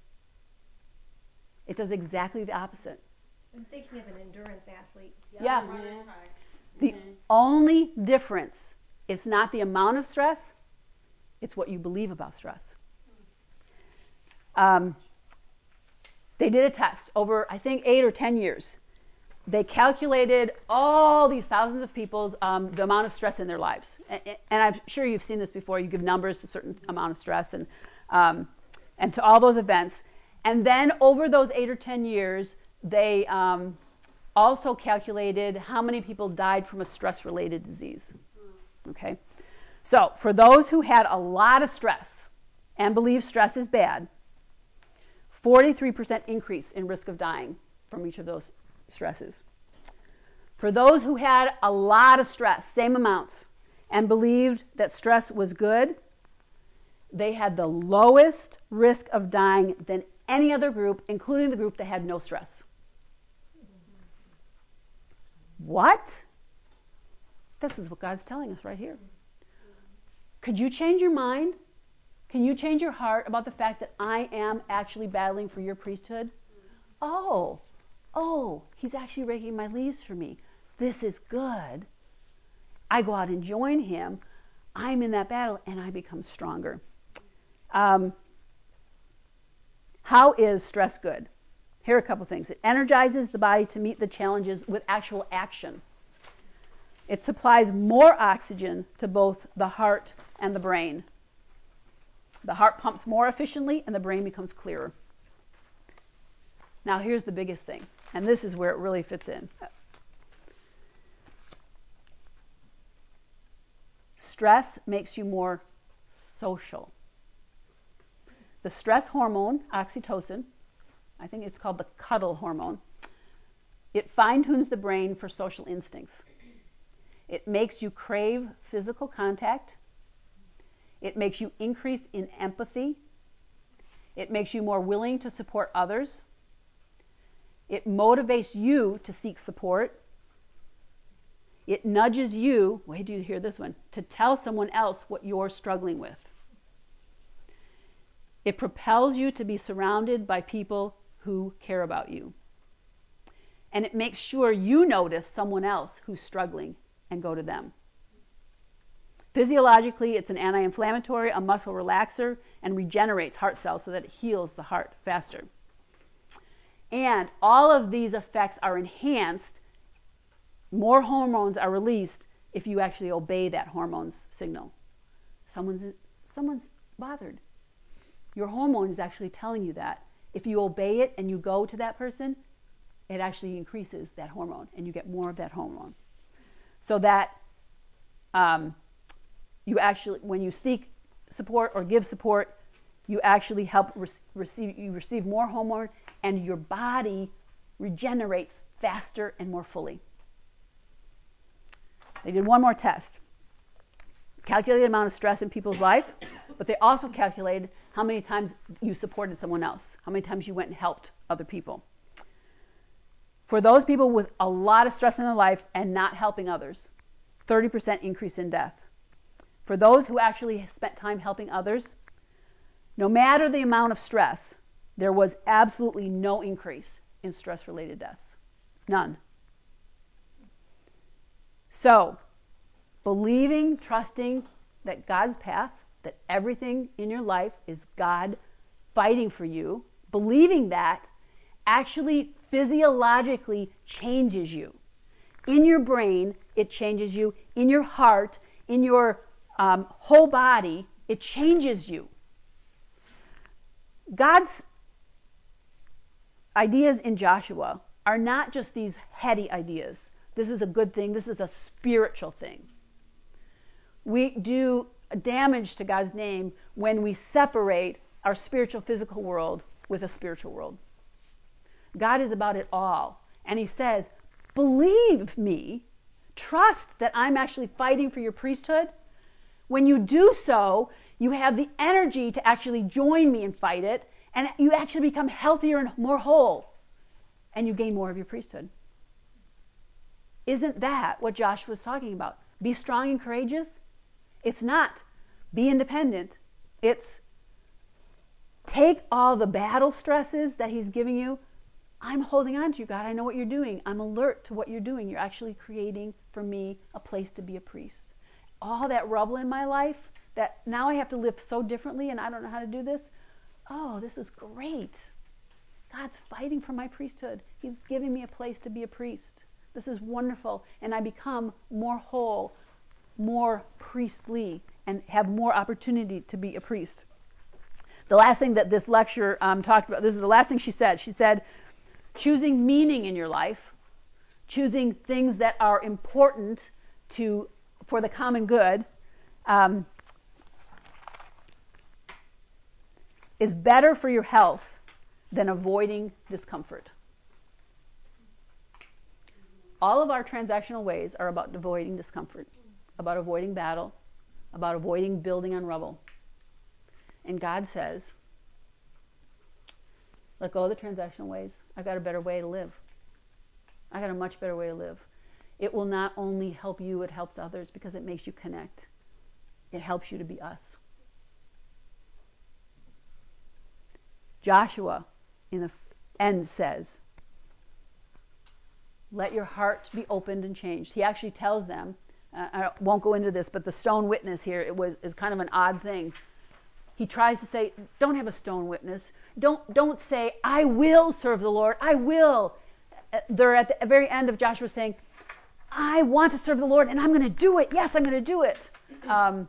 It does exactly the opposite. I'm thinking of an endurance athlete. Yeah. Yeah. The mm-hmm. only difference is not the amount of stress, it's what you believe about stress. Um, they did a test over, I think, eight or ten years. They calculated all these thousands of people's um, the amount of stress in their lives. And, and I'm sure you've seen this before. You give numbers to a certain amount of stress. And um, and to all those events. And then over those eight or ten years, they um, also calculated how many people died from a stress-related disease. Okay? So for those who had a lot of stress and believe stress is bad, forty-three percent increase in risk of dying from each of those stresses. For those who had a lot of stress, same amounts, and believed that stress was good, they had the lowest risk of dying than any other group, including the group that had no stress. What? This is what God's telling us right here. Could you change your mind? Can you change your heart about the fact that I am actually battling for your priesthood? Oh, oh, he's actually raking my leaves for me. This is good. I go out and join him. I'm in that battle, and I become stronger. Um, how is stress good? Here are a couple things. It energizes the body to meet the challenges with actual action. It supplies more oxygen to both the heart and the brain. The heart pumps more efficiently, and the brain becomes clearer. Now, here's the biggest thing, and this is where it really fits in. Stress makes you more social. The stress hormone, oxytocin, I think it's called the cuddle hormone, it fine-tunes the brain for social instincts. It makes you crave physical contact. It makes you increase in empathy. It makes you more willing to support others. It motivates you to seek support. It nudges you, wait till you hear this one, to tell someone else what you're struggling with. It propels you to be surrounded by people who care about you. And it makes sure you notice someone else who's struggling and go to them. Physiologically, it's an anti-inflammatory, a muscle relaxer, and regenerates heart cells so that it heals the heart faster. And all of these effects are enhanced. More hormones are released if you actually obey that hormone's signal. Someone's, someone's bothered. Your hormone is actually telling you that. If you obey it and you go to that person, it actually increases that hormone, and you get more of that hormone. So that um, you actually, when you seek support or give support, you actually help re- receive, you receive more hormone, and your body regenerates faster and more fully. They did one more test. Calculated the amount of stress in people's life, but they also calculated how many times you supported someone else, how many times you went and helped other people. For those people with a lot of stress in their life and not helping others, thirty percent increase in death. For those who actually spent time helping others, no matter the amount of stress, there was absolutely no increase in stress-related deaths. None. So, believing, trusting that God's path, that everything in your life is God fighting for you, believing that actually physiologically changes you. In your brain, it changes you. In your heart, in your um, whole body, it changes you. God's ideas in Joshua are not just these heady ideas. This is a good thing. This is a spiritual thing. We do damage to God's name when we separate our spiritual physical world with a spiritual world. God is about it all. And he says, believe me, trust that I'm actually fighting for your priesthood. When you do so, you have the energy to actually join me and fight it, and you actually become healthier and more whole, and you gain more of your priesthood. Isn't that what Joshua was talking about? Be strong and courageous? It's not be independent. It's take all the battle stresses that he's giving you. I'm holding on to you, God. I know what you're doing. I'm alert to what you're doing. You're actually creating for me a place to be a priest. All that rubble in my life that now I have to live so differently and I don't know how to do this. Oh, this is great. God's fighting for my priesthood. He's giving me a place to be a priest. This is wonderful. And I become more whole, more priestly, and have more opportunity to be a priest. The last thing that this lecture um, talked about, this is the last thing she said. She said, choosing meaning in your life, choosing things that are important to for the common good, um, is better for your health than avoiding discomfort. All of our transactional ways are about avoiding discomfort, about avoiding battle, about avoiding building on rubble. And God says, let go of the transactional ways. I've got a better way to live. I got a much better way to live. It will not only help you, it helps others because it makes you connect. It helps you to be us. Joshua, in the end, says, let your heart be opened and changed. He actually tells them, uh, I won't go into this, but the stone witness here it was is kind of an odd thing. He tries to say, don't have a stone witness. Don't don't say, I will serve the Lord. I will. They're at the very end of Joshua saying, I want to serve the Lord, and I'm going to do it. Yes, I'm going to do it. Um,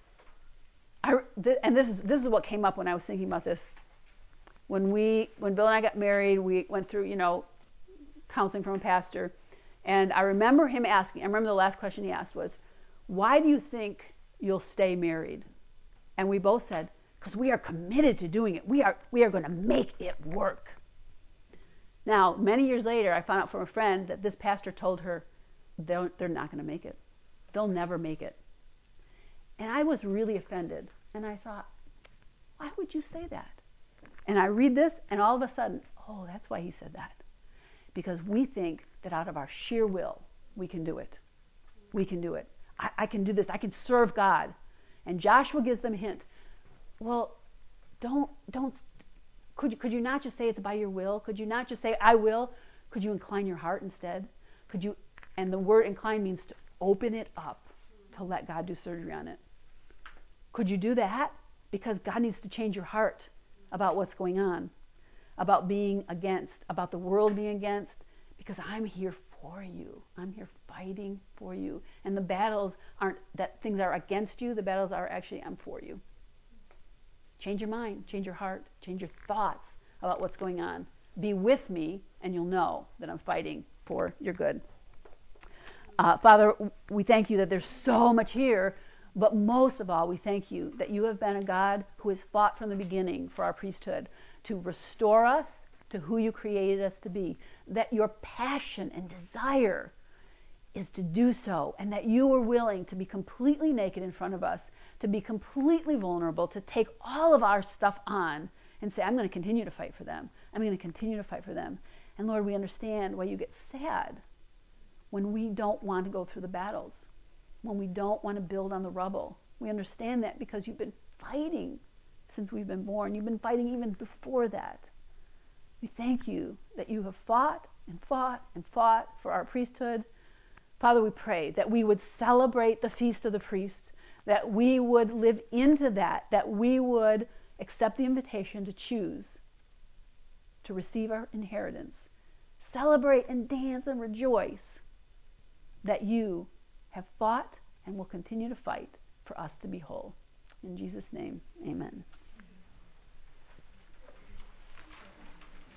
I, th- and this is this is what came up when I was thinking about this. When we, when Bill and I got married, we went through, you know, counseling from a pastor, and I remember him asking. I remember the last question he asked was, "Why do you think you'll stay married?" And we both said, "Because we are committed to doing it. We are we are going to make it work." Now, many years later, I found out from a friend that this pastor told her they're, they're not going to make it. They'll never make it. And I was really offended. And I thought, why would you say that? And I read this, and all of a sudden, oh, that's why he said that. Because we think that out of our sheer will, we can do it. We can do it. I, I can do this. I can serve God. And Joshua gives them a hint. Well, don't, don't, could you, could you not just say it's by your will? Could you not just say, I will? Could you incline your heart instead? Could you, and the word incline means to open it up, to let God do surgery on it. Could you do that? Because God needs to change your heart about what's going on, about being against, about the world being against, because I'm here for you. I'm here fighting for you. And the battles aren't that things are against you. The battles are actually, I'm for you. Change your mind, change your heart, change your thoughts about what's going on. Be with me, and you'll know that I'm fighting for your good. Uh, Father, we thank you that there's so much here, but most of all, we thank you that you have been a God who has fought from the beginning for our priesthood to restore us to who you created us to be, that your passion and desire is to do so, and that you were willing to be completely naked in front of us, to be completely vulnerable, to take all of our stuff on and say, I'm going to continue to fight for them. I'm going to continue to fight for them. And Lord, we understand why you get sad when we don't want to go through the battles, when we don't want to build on the rubble. We understand that because you've been fighting since we've been born. You've been fighting even before that. We thank you that you have fought and fought and fought for our priesthood. Father, we pray that we would celebrate the feast of the priests, that we would live into that, that we would accept the invitation to choose to receive our inheritance. Celebrate and dance and rejoice that you have fought and will continue to fight for us to be whole. In Jesus' name, amen.